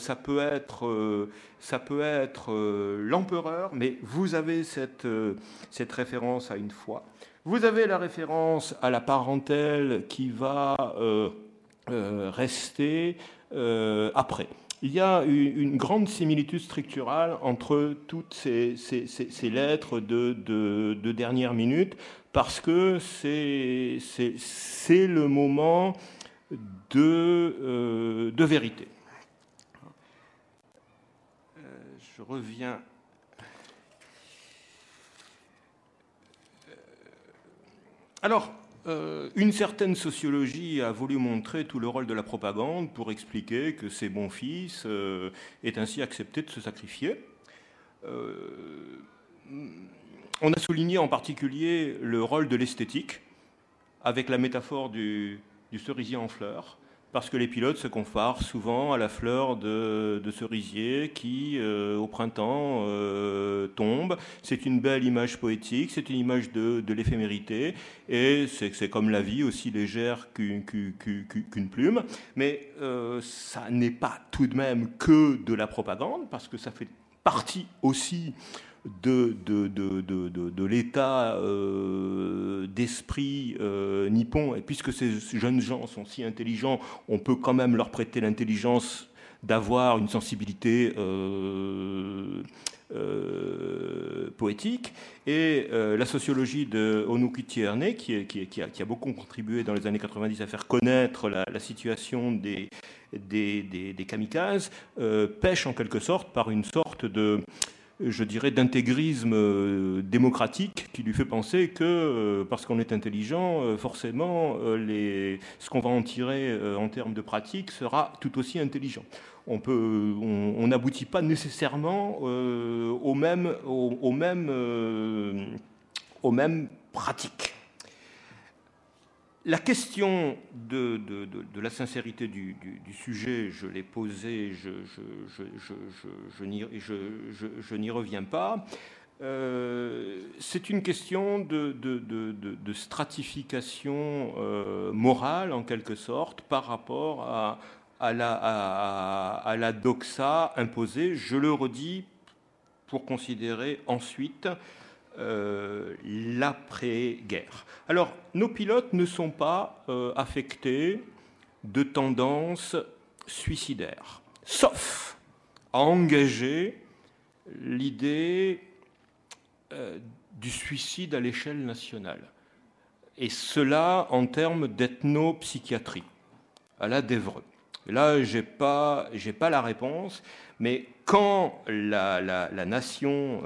l'empereur, mais vous avez cette référence à une foi. Vous avez la référence à la parentèle qui va rester après. Il y a une grande similitude structurale entre toutes ces lettres de dernière minute, parce que c'est le moment de vérité. Je reviens. Alors, une certaine sociologie a voulu montrer tout le rôle de la propagande pour expliquer que ces bons fils est ainsi accepté de se sacrifier. On a souligné en particulier le rôle de l'esthétique avec la métaphore du cerisier en fleurs, parce que les pilotes se comparent souvent à la fleur de cerisier qui, au printemps, tombe. C'est une belle image poétique, c'est une image de l'éphémérité, et c'est comme la vie, aussi légère qu'une plume. Mais ça n'est pas tout de même que de la propagande, parce que ça fait partie aussi de l'état d'esprit nippon. Et puisque ces jeunes gens sont si intelligents, on peut quand même leur prêter l'intelligence d'avoir une sensibilité poétique. Et la sociologie de Onuki Tierney, qui a beaucoup contribué dans les années 90 à faire connaître la situation des kamikazes, pêche en quelque sorte par une sorte de, je dirais, d'intégrisme démocratique qui lui fait penser que, parce qu'on est intelligent, forcément, ce qu'on va en tirer en termes de pratique sera tout aussi intelligent. On n'aboutit pas nécessairement aux mêmes pratiques. La question de la sincérité du sujet, je l'ai posée, je n'y reviens pas. C'est une question de stratification morale, en quelque sorte, par rapport à la doxa imposée, je le redis, pour considérer ensuite l'après-guerre. Alors, nos pilotes ne sont pas affectés de tendances suicidaires, sauf à engager l'idée du suicide à l'échelle nationale. Et cela en termes d'ethnopsychiatrie, à la d'Évreux. Là, j'ai pas la réponse, mais quand la nation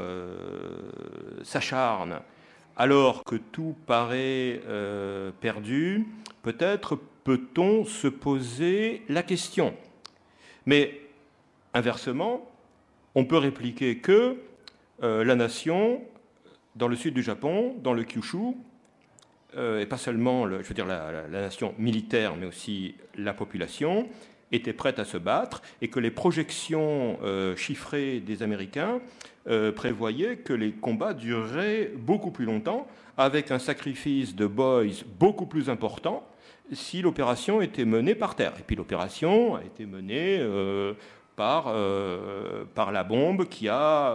s'acharne, alors que tout paraît perdu, peut-être peut-on se poser la question? Mais inversement, on peut répliquer que la nation, dans le sud du Japon, dans le Kyushu, et pas seulement la nation militaire, mais aussi la population, était prête à se battre, et que les projections chiffrées des Américains prévoyaient que les combats dureraient beaucoup plus longtemps, avec un sacrifice de boys beaucoup plus important si l'opération était menée par terre. Et puis l'opération a été menée par la bombe qui a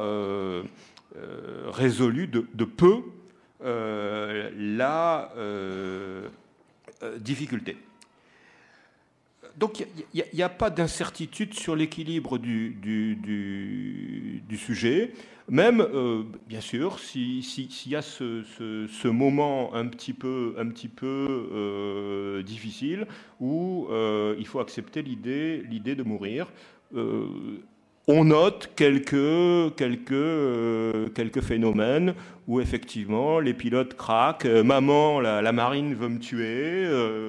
résolu de peu la difficulté. Donc il n'y a pas d'incertitude sur l'équilibre du sujet, même bien sûr s'il y a ce moment un petit peu difficile où il faut accepter l'idée de mourir. On note quelques phénomènes où effectivement les pilotes craquent. Maman, la marine veut me tuer.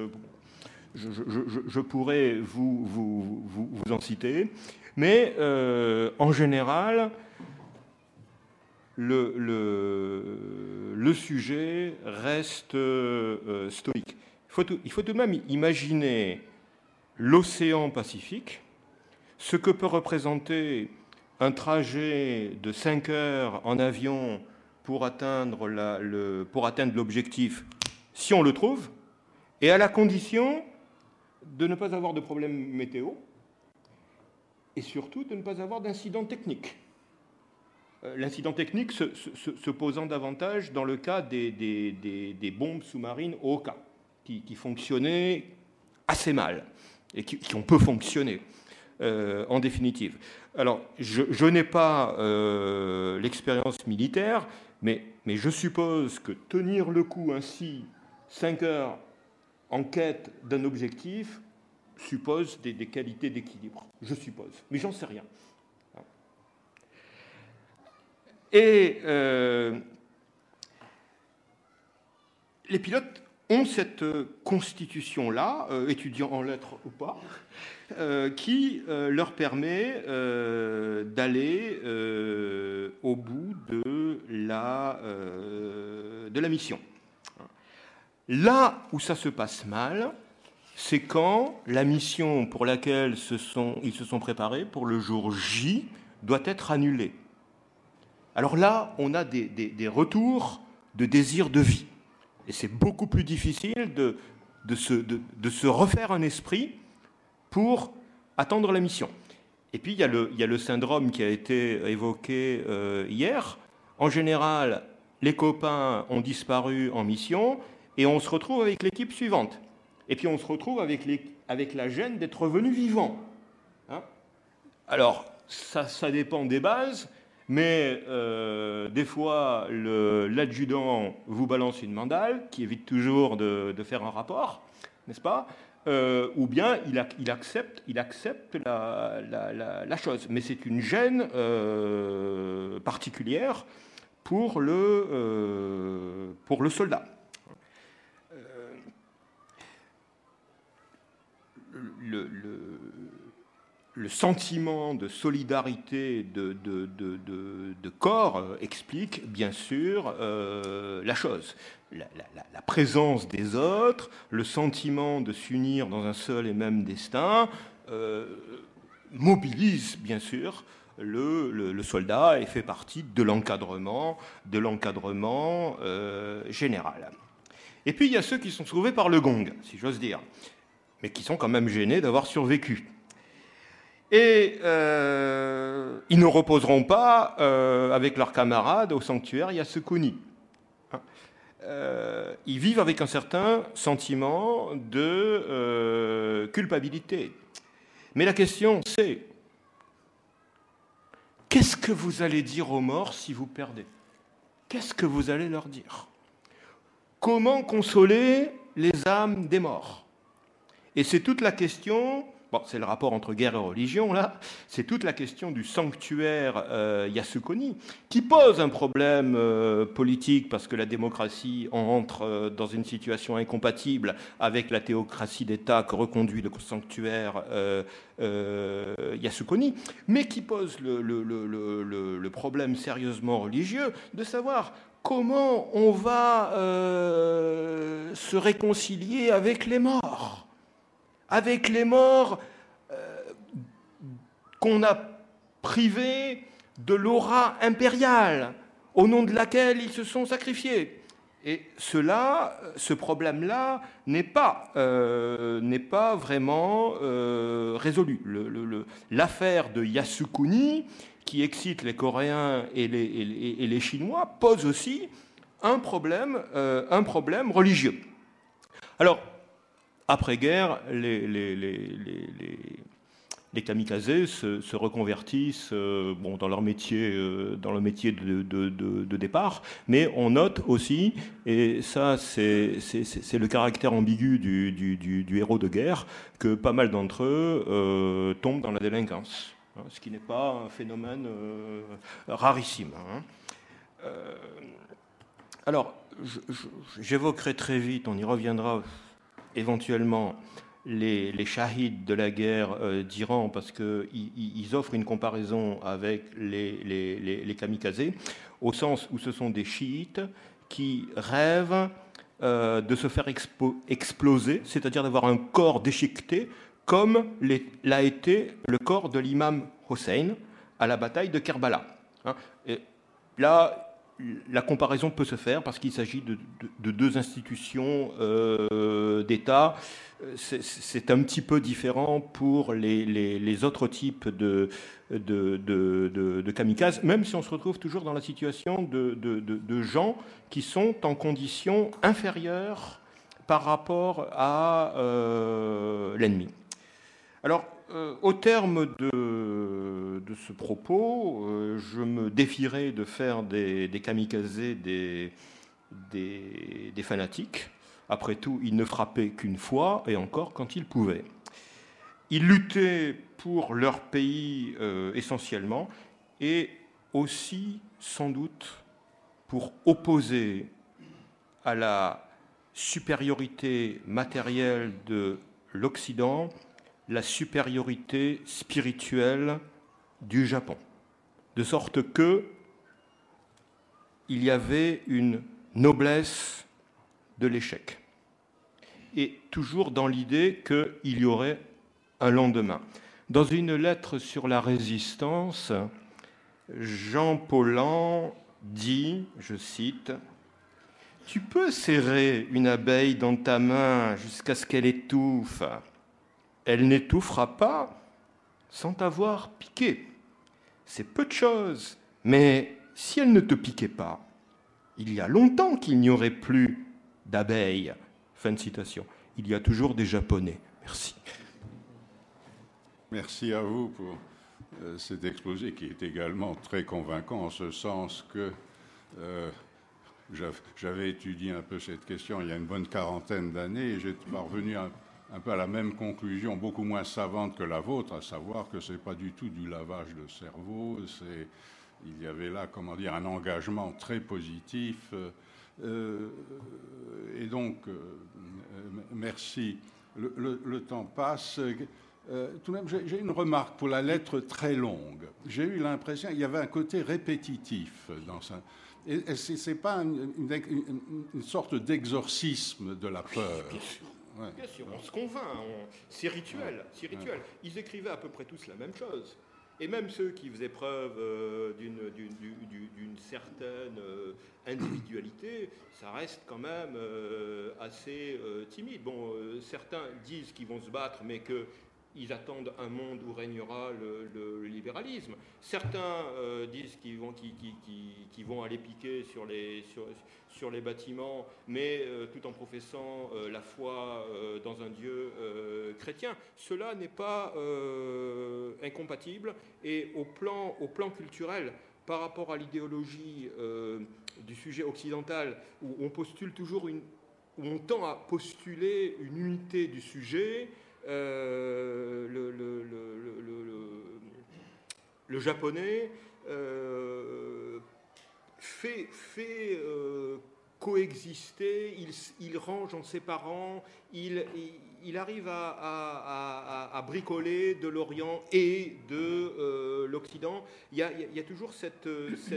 Je pourrais vous en citer, mais en général, le sujet reste stoïque. Il faut tout de même imaginer l'océan Pacifique, ce que peut représenter un trajet de 5 heures en avion pour atteindre l'objectif, si on le trouve, et à la condition de ne pas avoir de problème météo et surtout de ne pas avoir d'incident technique. L'incident technique se posant davantage dans le cas des bombes sous-marines Oka, qui fonctionnaient assez mal et qui ont peu fonctionné en définitive. Alors, je n'ai pas l'expérience militaire, mais je suppose que tenir le coup ainsi 5 heures en quête d'un objectif suppose des qualités d'équilibre, je suppose, mais j'en sais rien. Et les pilotes ont cette constitution-là, étudiants en lettres ou pas, qui leur permet d'aller au bout de la mission. Là où ça se passe mal, c'est quand la mission pour laquelle ils se sont préparés pour le jour J doit être annulée. Alors là, on a des retours de désir de vie. Et c'est beaucoup plus difficile de se refaire un esprit pour attendre la mission. Et puis, il y a le syndrome qui a été évoqué hier. En général, les copains ont disparu en mission et on se retrouve avec l'équipe suivante. Et puis, on se retrouve avec la gêne d'être revenu vivant. Hein ? Alors, ça dépend des bases. Mais des fois, l'adjudant vous balance une mandale qui évite toujours de faire un rapport, n'est-ce pas ? Ou bien il accepte la chose. Mais c'est une gêne particulière pour le soldat. Le sentiment de solidarité de corps explique bien sûr la chose. La présence des autres, le sentiment de s'unir dans un seul et même destin mobilise bien sûr le soldat et fait partie de l'encadrement général. Et puis il y a ceux qui sont sauvés par le gong, si j'ose dire, mais qui sont quand même gênés d'avoir survécu. Et ils ne reposeront pas avec leurs camarades au sanctuaire Yasukuni. Ils vivent avec un certain sentiment de culpabilité. Mais la question, c'est qu'est-ce que vous allez dire aux morts si vous perdez ? Qu'est-ce que vous allez leur dire ? Comment consoler les âmes des morts ? Et c'est toute la question. Bon, c'est le rapport entre guerre et religion, là. C'est toute la question du sanctuaire Yasukuni, qui pose un problème politique, parce que la démocratie entre dans une situation incompatible avec la théocratie d'État que reconduit le sanctuaire Yasukuni, mais qui pose le problème sérieusement religieux de savoir comment on va se réconcilier avec les morts. Avec les morts qu'on a privés de l'aura impériale, au nom de laquelle ils se sont sacrifiés. Et ce problème-là n'est pas vraiment résolu. L'affaire de Yasukuni, qui excite les Coréens et les Chinois, pose aussi un problème religieux. Alors, après-guerre, les kamikazes se reconvertissent dans leur métier, de départ, mais on note aussi, et ça c'est le caractère ambigu du héros de guerre, que pas mal d'entre eux tombent dans la délinquance, ce qui n'est pas un phénomène rarissime. Alors, j'évoquerai très vite, on y reviendra éventuellement, les shahids de la guerre d'Iran, parce qu'ils offrent une comparaison avec les kamikazes, au sens où ce sont des chiites qui rêvent de se faire exploser, c'est-à-dire d'avoir un corps déchiqueté, comme l'a été le corps de l'imam Hossein à la bataille de Kerbala. Et là, la comparaison peut se faire parce qu'il s'agit de deux institutions d'État. C'est un petit peu différent pour les autres types de kamikazes, même si on se retrouve toujours dans la situation de gens qui sont en conditions inférieures par rapport à l'ennemi. Alors, au terme de ce propos, je me défierai de faire des kamikazes des fanatiques. Après tout, ils ne frappaient qu'une fois, et encore quand ils pouvaient. Ils luttaient pour leur pays essentiellement, et aussi, sans doute, pour opposer à la supériorité matérielle de l'Occident la supériorité spirituelle du Japon. De sorte que il y avait une noblesse de l'échec. Et toujours dans l'idée qu'il y aurait un lendemain. Dans une lettre sur la résistance, Jean Paulhan dit, je cite, « Tu peux serrer une abeille dans ta main jusqu'à ce qu'elle étouffe. Elle n'étouffera pas sans t'avoir piqué. C'est peu de choses, mais si elle ne te piquait pas, il y a longtemps qu'il n'y aurait plus d'abeilles. » Fin de citation. Il y a toujours des Japonais. Merci. Merci à vous pour cet exposé qui est également très convaincant en ce sens que j'avais étudié un peu cette question il y a une bonne quarantaine d'années et j'étais parvenu un peu à la même conclusion, beaucoup moins savante que la vôtre, à savoir que ce n'est pas du tout du lavage de cerveau, il y avait là, comment dire, un engagement très positif. Et donc, merci. Le temps passe. Tout de même, j'ai une remarque pour la lettre très longue. J'ai eu l'impression qu'il y avait un côté répétitif dans ça. Et ce n'est pas une sorte d'exorcisme de la peur. Bien sûr. Ouais. Bien sûr, on se convainc, c'est rituel, c'est rituel. Ils écrivaient à peu près tous la même chose. Et même ceux qui faisaient preuve d'une certaine individualité, ça reste quand même assez timide. Bon, certains disent qu'ils vont se battre, mais qu'ils attendent un monde où régnera le libéralisme. Certains disent qu'ils vont aller piquer sur les bâtiments, mais tout en professant la foi dans un Dieu chrétien. Cela n'est pas incompatible, et au plan culturel, par rapport à l'idéologie du sujet occidental, où on postule toujours où on tend à postuler une unité du sujet, le japonais fait coexister, il range en séparant, il arrive à bricoler de l'Orient et de l'Occident. Il y a toujours cette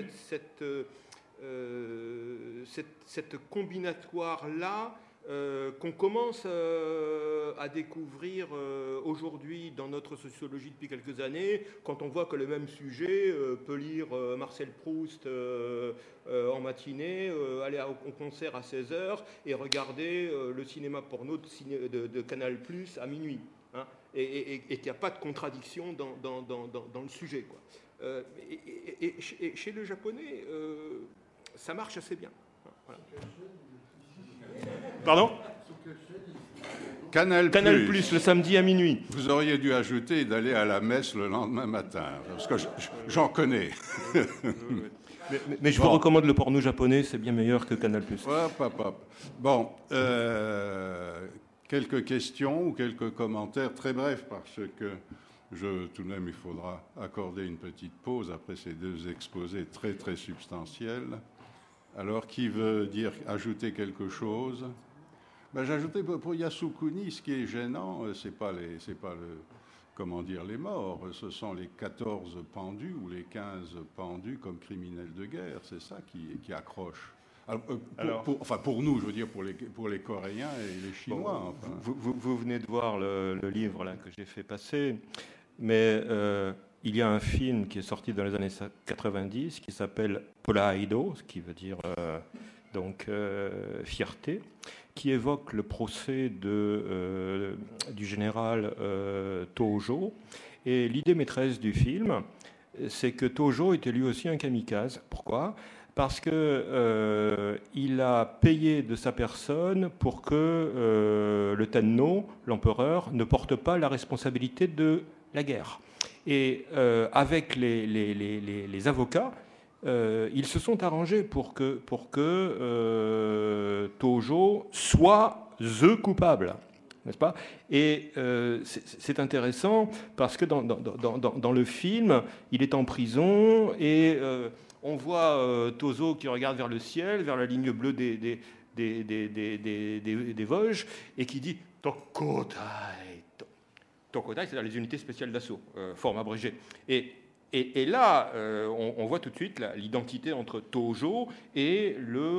combinatoire-là qu'on commence à découvrir aujourd'hui dans notre sociologie depuis quelques années, quand on voit que le même sujet peut lire Marcel Proust en matinée, aller au concert à 16h et regarder le cinéma porno de Canal+ à minuit. Hein, et qu'il n'y a pas de contradiction dans le sujet, quoi. Et chez le japonais, ça marche assez bien. Voilà. Pardon ? Canal+, le samedi à minuit. Vous auriez dû ajouter d'aller à la messe le lendemain matin, parce que j'en connais. Mais je vous recommande le porno japonais, c'est bien meilleur que Canal+. Hop, hop, hop. Bon, quelques questions ou quelques commentaires très brefs, parce que tout de même, il faudra accorder une petite pause après ces deux exposés très, très substantiels. Alors, qui veut ajouter quelque chose ? J'ajoutais pour Yasukuni, ce qui est gênant, c'est pas les morts, ce sont les 14 pendus ou les 15 pendus comme criminels de guerre, c'est ça qui accroche. Pour nous, je veux dire, pour les Coréens et les Chinois. Bon, vous venez de voir le livre là, que j'ai fait passer, mais il y a un film qui est sorti dans les années 90 qui s'appelle Polaido, ce qui veut dire fierté, qui évoque le procès du général Tojo. Et l'idée maîtresse du film, c'est que Tojo était lui aussi un kamikaze. Pourquoi ? Parce qu'il a payé de sa personne pour que le Tenno, l'empereur, ne porte pas la responsabilité de la guerre. Et avec les avocats, ils se sont arrangés pour que Tojo soit the coupable, n'est-ce pas ? Et c'est intéressant parce que dans le film, il est en prison et on voit Tojo qui regarde vers le ciel, vers la ligne bleue des Vosges, et qui dit « Tokotai ». Tokotai, c'est-à-dire les unités spéciales d'assaut, forme abrégée. Et là, on voit tout de suite l'identité entre Tojo et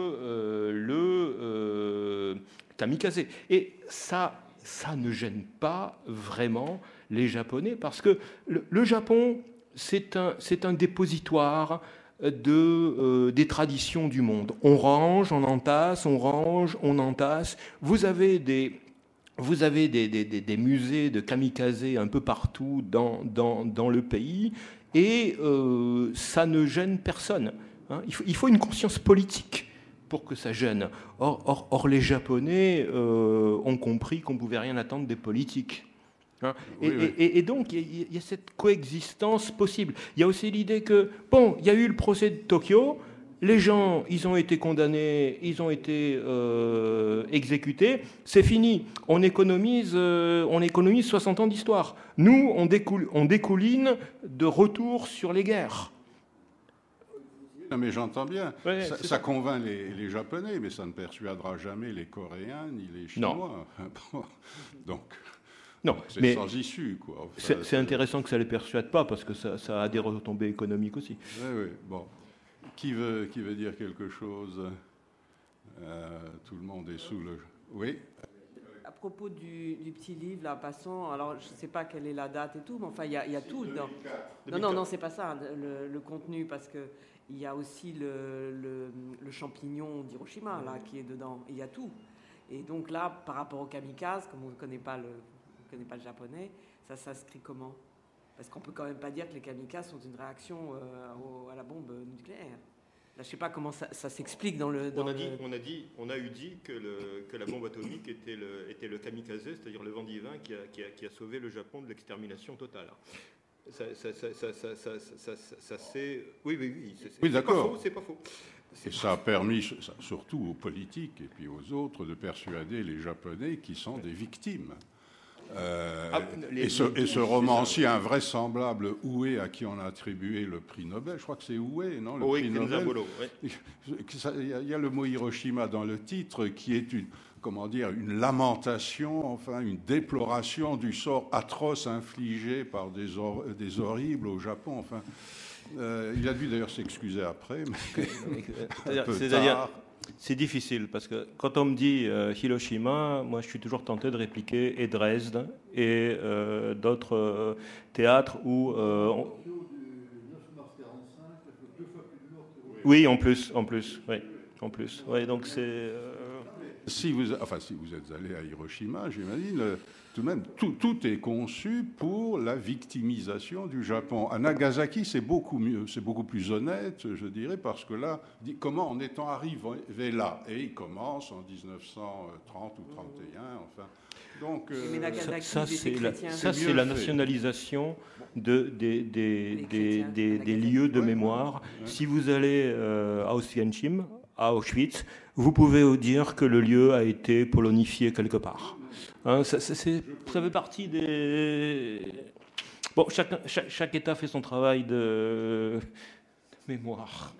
le kamikaze. Et ça ne gêne pas vraiment les Japonais, parce que le Japon, c'est un dépositoire des traditions du monde. On range, on entasse, on range, on entasse. Vous avez des musées de kamikazes un peu partout dans le pays, et ça ne gêne personne. Hein. Il faut une conscience politique pour que ça gêne. Or les Japonais ont compris qu'on ne pouvait rien attendre des politiques. Hein. Et donc, il y a cette coexistence possible. Il y a aussi l'idée que, il y a eu le procès de Tokyo, les gens, ils ont été condamnés, ils ont été exécutés, c'est fini. On économise 60 ans d'histoire. Nous, on découline de retour sur les guerres. Non, mais j'entends bien. Ouais, ça convainc les Japonais, mais ça ne persuadera jamais les Coréens ni les Chinois. Non. Donc, non, c'est sans issue, quoi. Enfin, c'est intéressant que ça ne les persuade pas, parce que ça a des retombées économiques aussi. Oui, bon. Qui veut dire quelque chose ? Tout le monde est sous le... Oui. À propos du petit livre, là, passons, alors je ne sais pas quelle est la date et tout, mais enfin, il y a tout dedans. Non, c'est pas ça, le contenu, parce qu'il y a aussi le champignon d'Hiroshima, là, qui est dedans. Il y a tout. Et donc là, par rapport au kamikaze, comme on ne connaît pas le japonais, ça s'inscrit comment ? Parce qu'on ne peut quand même pas dire que les kamikazes sont une réaction à la bombe nucléaire. Là, je ne sais pas comment ça s'explique dans le... On a eu dit que la bombe atomique était le kamikaze, c'est-à-dire le vent divin qui a sauvé le Japon de l'extermination totale. Ça c'est... Oui, oui, d'accord. C'est pas faux. Et ça a permis, surtout aux politiques et puis aux autres, de persuader les Japonais qui sont des victimes. Et ce romancier invraisemblable Houé, à qui on a attribué le prix Nobel, je crois que c'est Houé, non, le prix Nobel. Il y a le mot Hiroshima dans le titre, qui est une lamentation, enfin une déploration du sort atroce infligé par des horribles au Japon. Enfin, il a dû d'ailleurs s'excuser après. C'est-à-dire, c'est difficile parce que quand on me dit Hiroshima, moi je suis toujours tenté de répliquer et Dresde et d'autres théâtres où oui, en plus, oui, donc c'est. Si vous êtes allé à Hiroshima, j'imagine, tout de même, tout est conçu pour la victimisation du Japon. À Nagasaki, c'est beaucoup mieux, c'est beaucoup plus honnête, je dirais, parce que là, comment en étant arrivé là, et il commence en 1930 ou 31, enfin. Donc, ça c'est la nationalisation des lieux de mémoire. Si vous allez à Auschwitz, vous pouvez dire que le lieu a été polonifié quelque part. Hein, ça fait partie des... Bon, chaque État fait son travail de mémoire.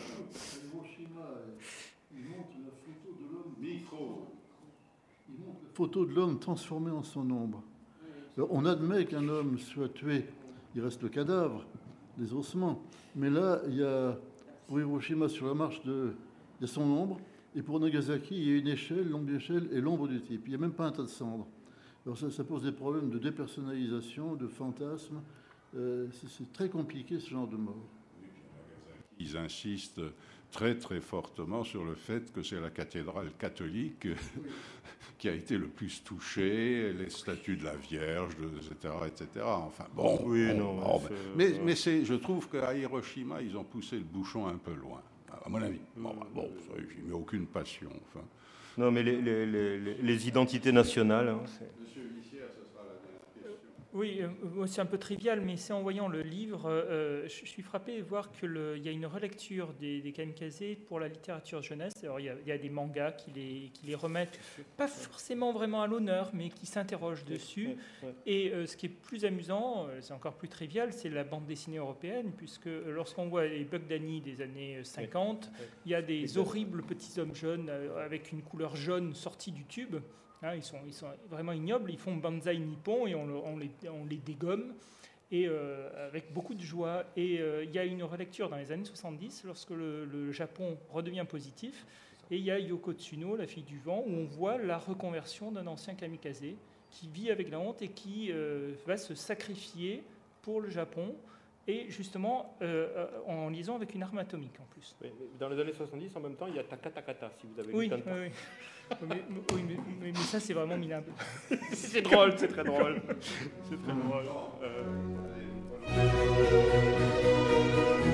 Photo de l'homme transformé en son ombre. Alors, on admet qu'un homme soit tué, il reste le cadavre, les ossements. Mais là, il y a, pour Hiroshima, sur la marche, il y a son ombre. Et pour Nagasaki, il y a une échelle, longue échelle, et l'ombre du type. Il n'y a même pas un tas de cendres. Alors ça pose des problèmes de dépersonnalisation, de fantasme. C'est très compliqué, ce genre de mort. Ils insistent très très fortement sur le fait que c'est la cathédrale catholique qui a été le plus touchée, les statues de la Vierge, etc. Enfin bon, mais je trouve qu'à Hiroshima, ils ont poussé le bouchon un peu loin, à mon avis. J'y mets aucune passion. Enfin. Non, mais les identités nationales... Hein, Monsieur Lissière, ce sera la dernière question. Oui, c'est un peu trivial, mais c'est en voyant le livre, je suis frappé de voir qu'il y a une relecture des kamikazes pour la littérature jeunesse. Alors, il y a des mangas qui les remettent, pas forcément vraiment à l'honneur, mais qui s'interrogent dessus. Et ce qui est plus amusant, c'est encore plus trivial, c'est la bande dessinée européenne, puisque lorsqu'on voit les Bug Danny des années 50, il y a des horribles petits hommes jaunes avec une couleur jaune sortie du tube. Hein, ils sont vraiment ignobles, ils font Banzai Nippon et on les dégomme et, avec beaucoup de joie. Et il y a une relecture dans les années 70 lorsque le Japon redevient positif. Et il y a Yoko Tsuno, la fille du vent, où on voit la reconversion d'un ancien kamikaze qui vit avec la honte et qui va se sacrifier pour le Japon. Et justement, en liaison avec une arme atomique en plus. Oui, dans les années 70, en même temps, il y a Takatakata, si vous avez lu Tintin. Oui, mais ça, c'est vraiment minable. C'est drôle, c'est très drôle. C'est très drôle.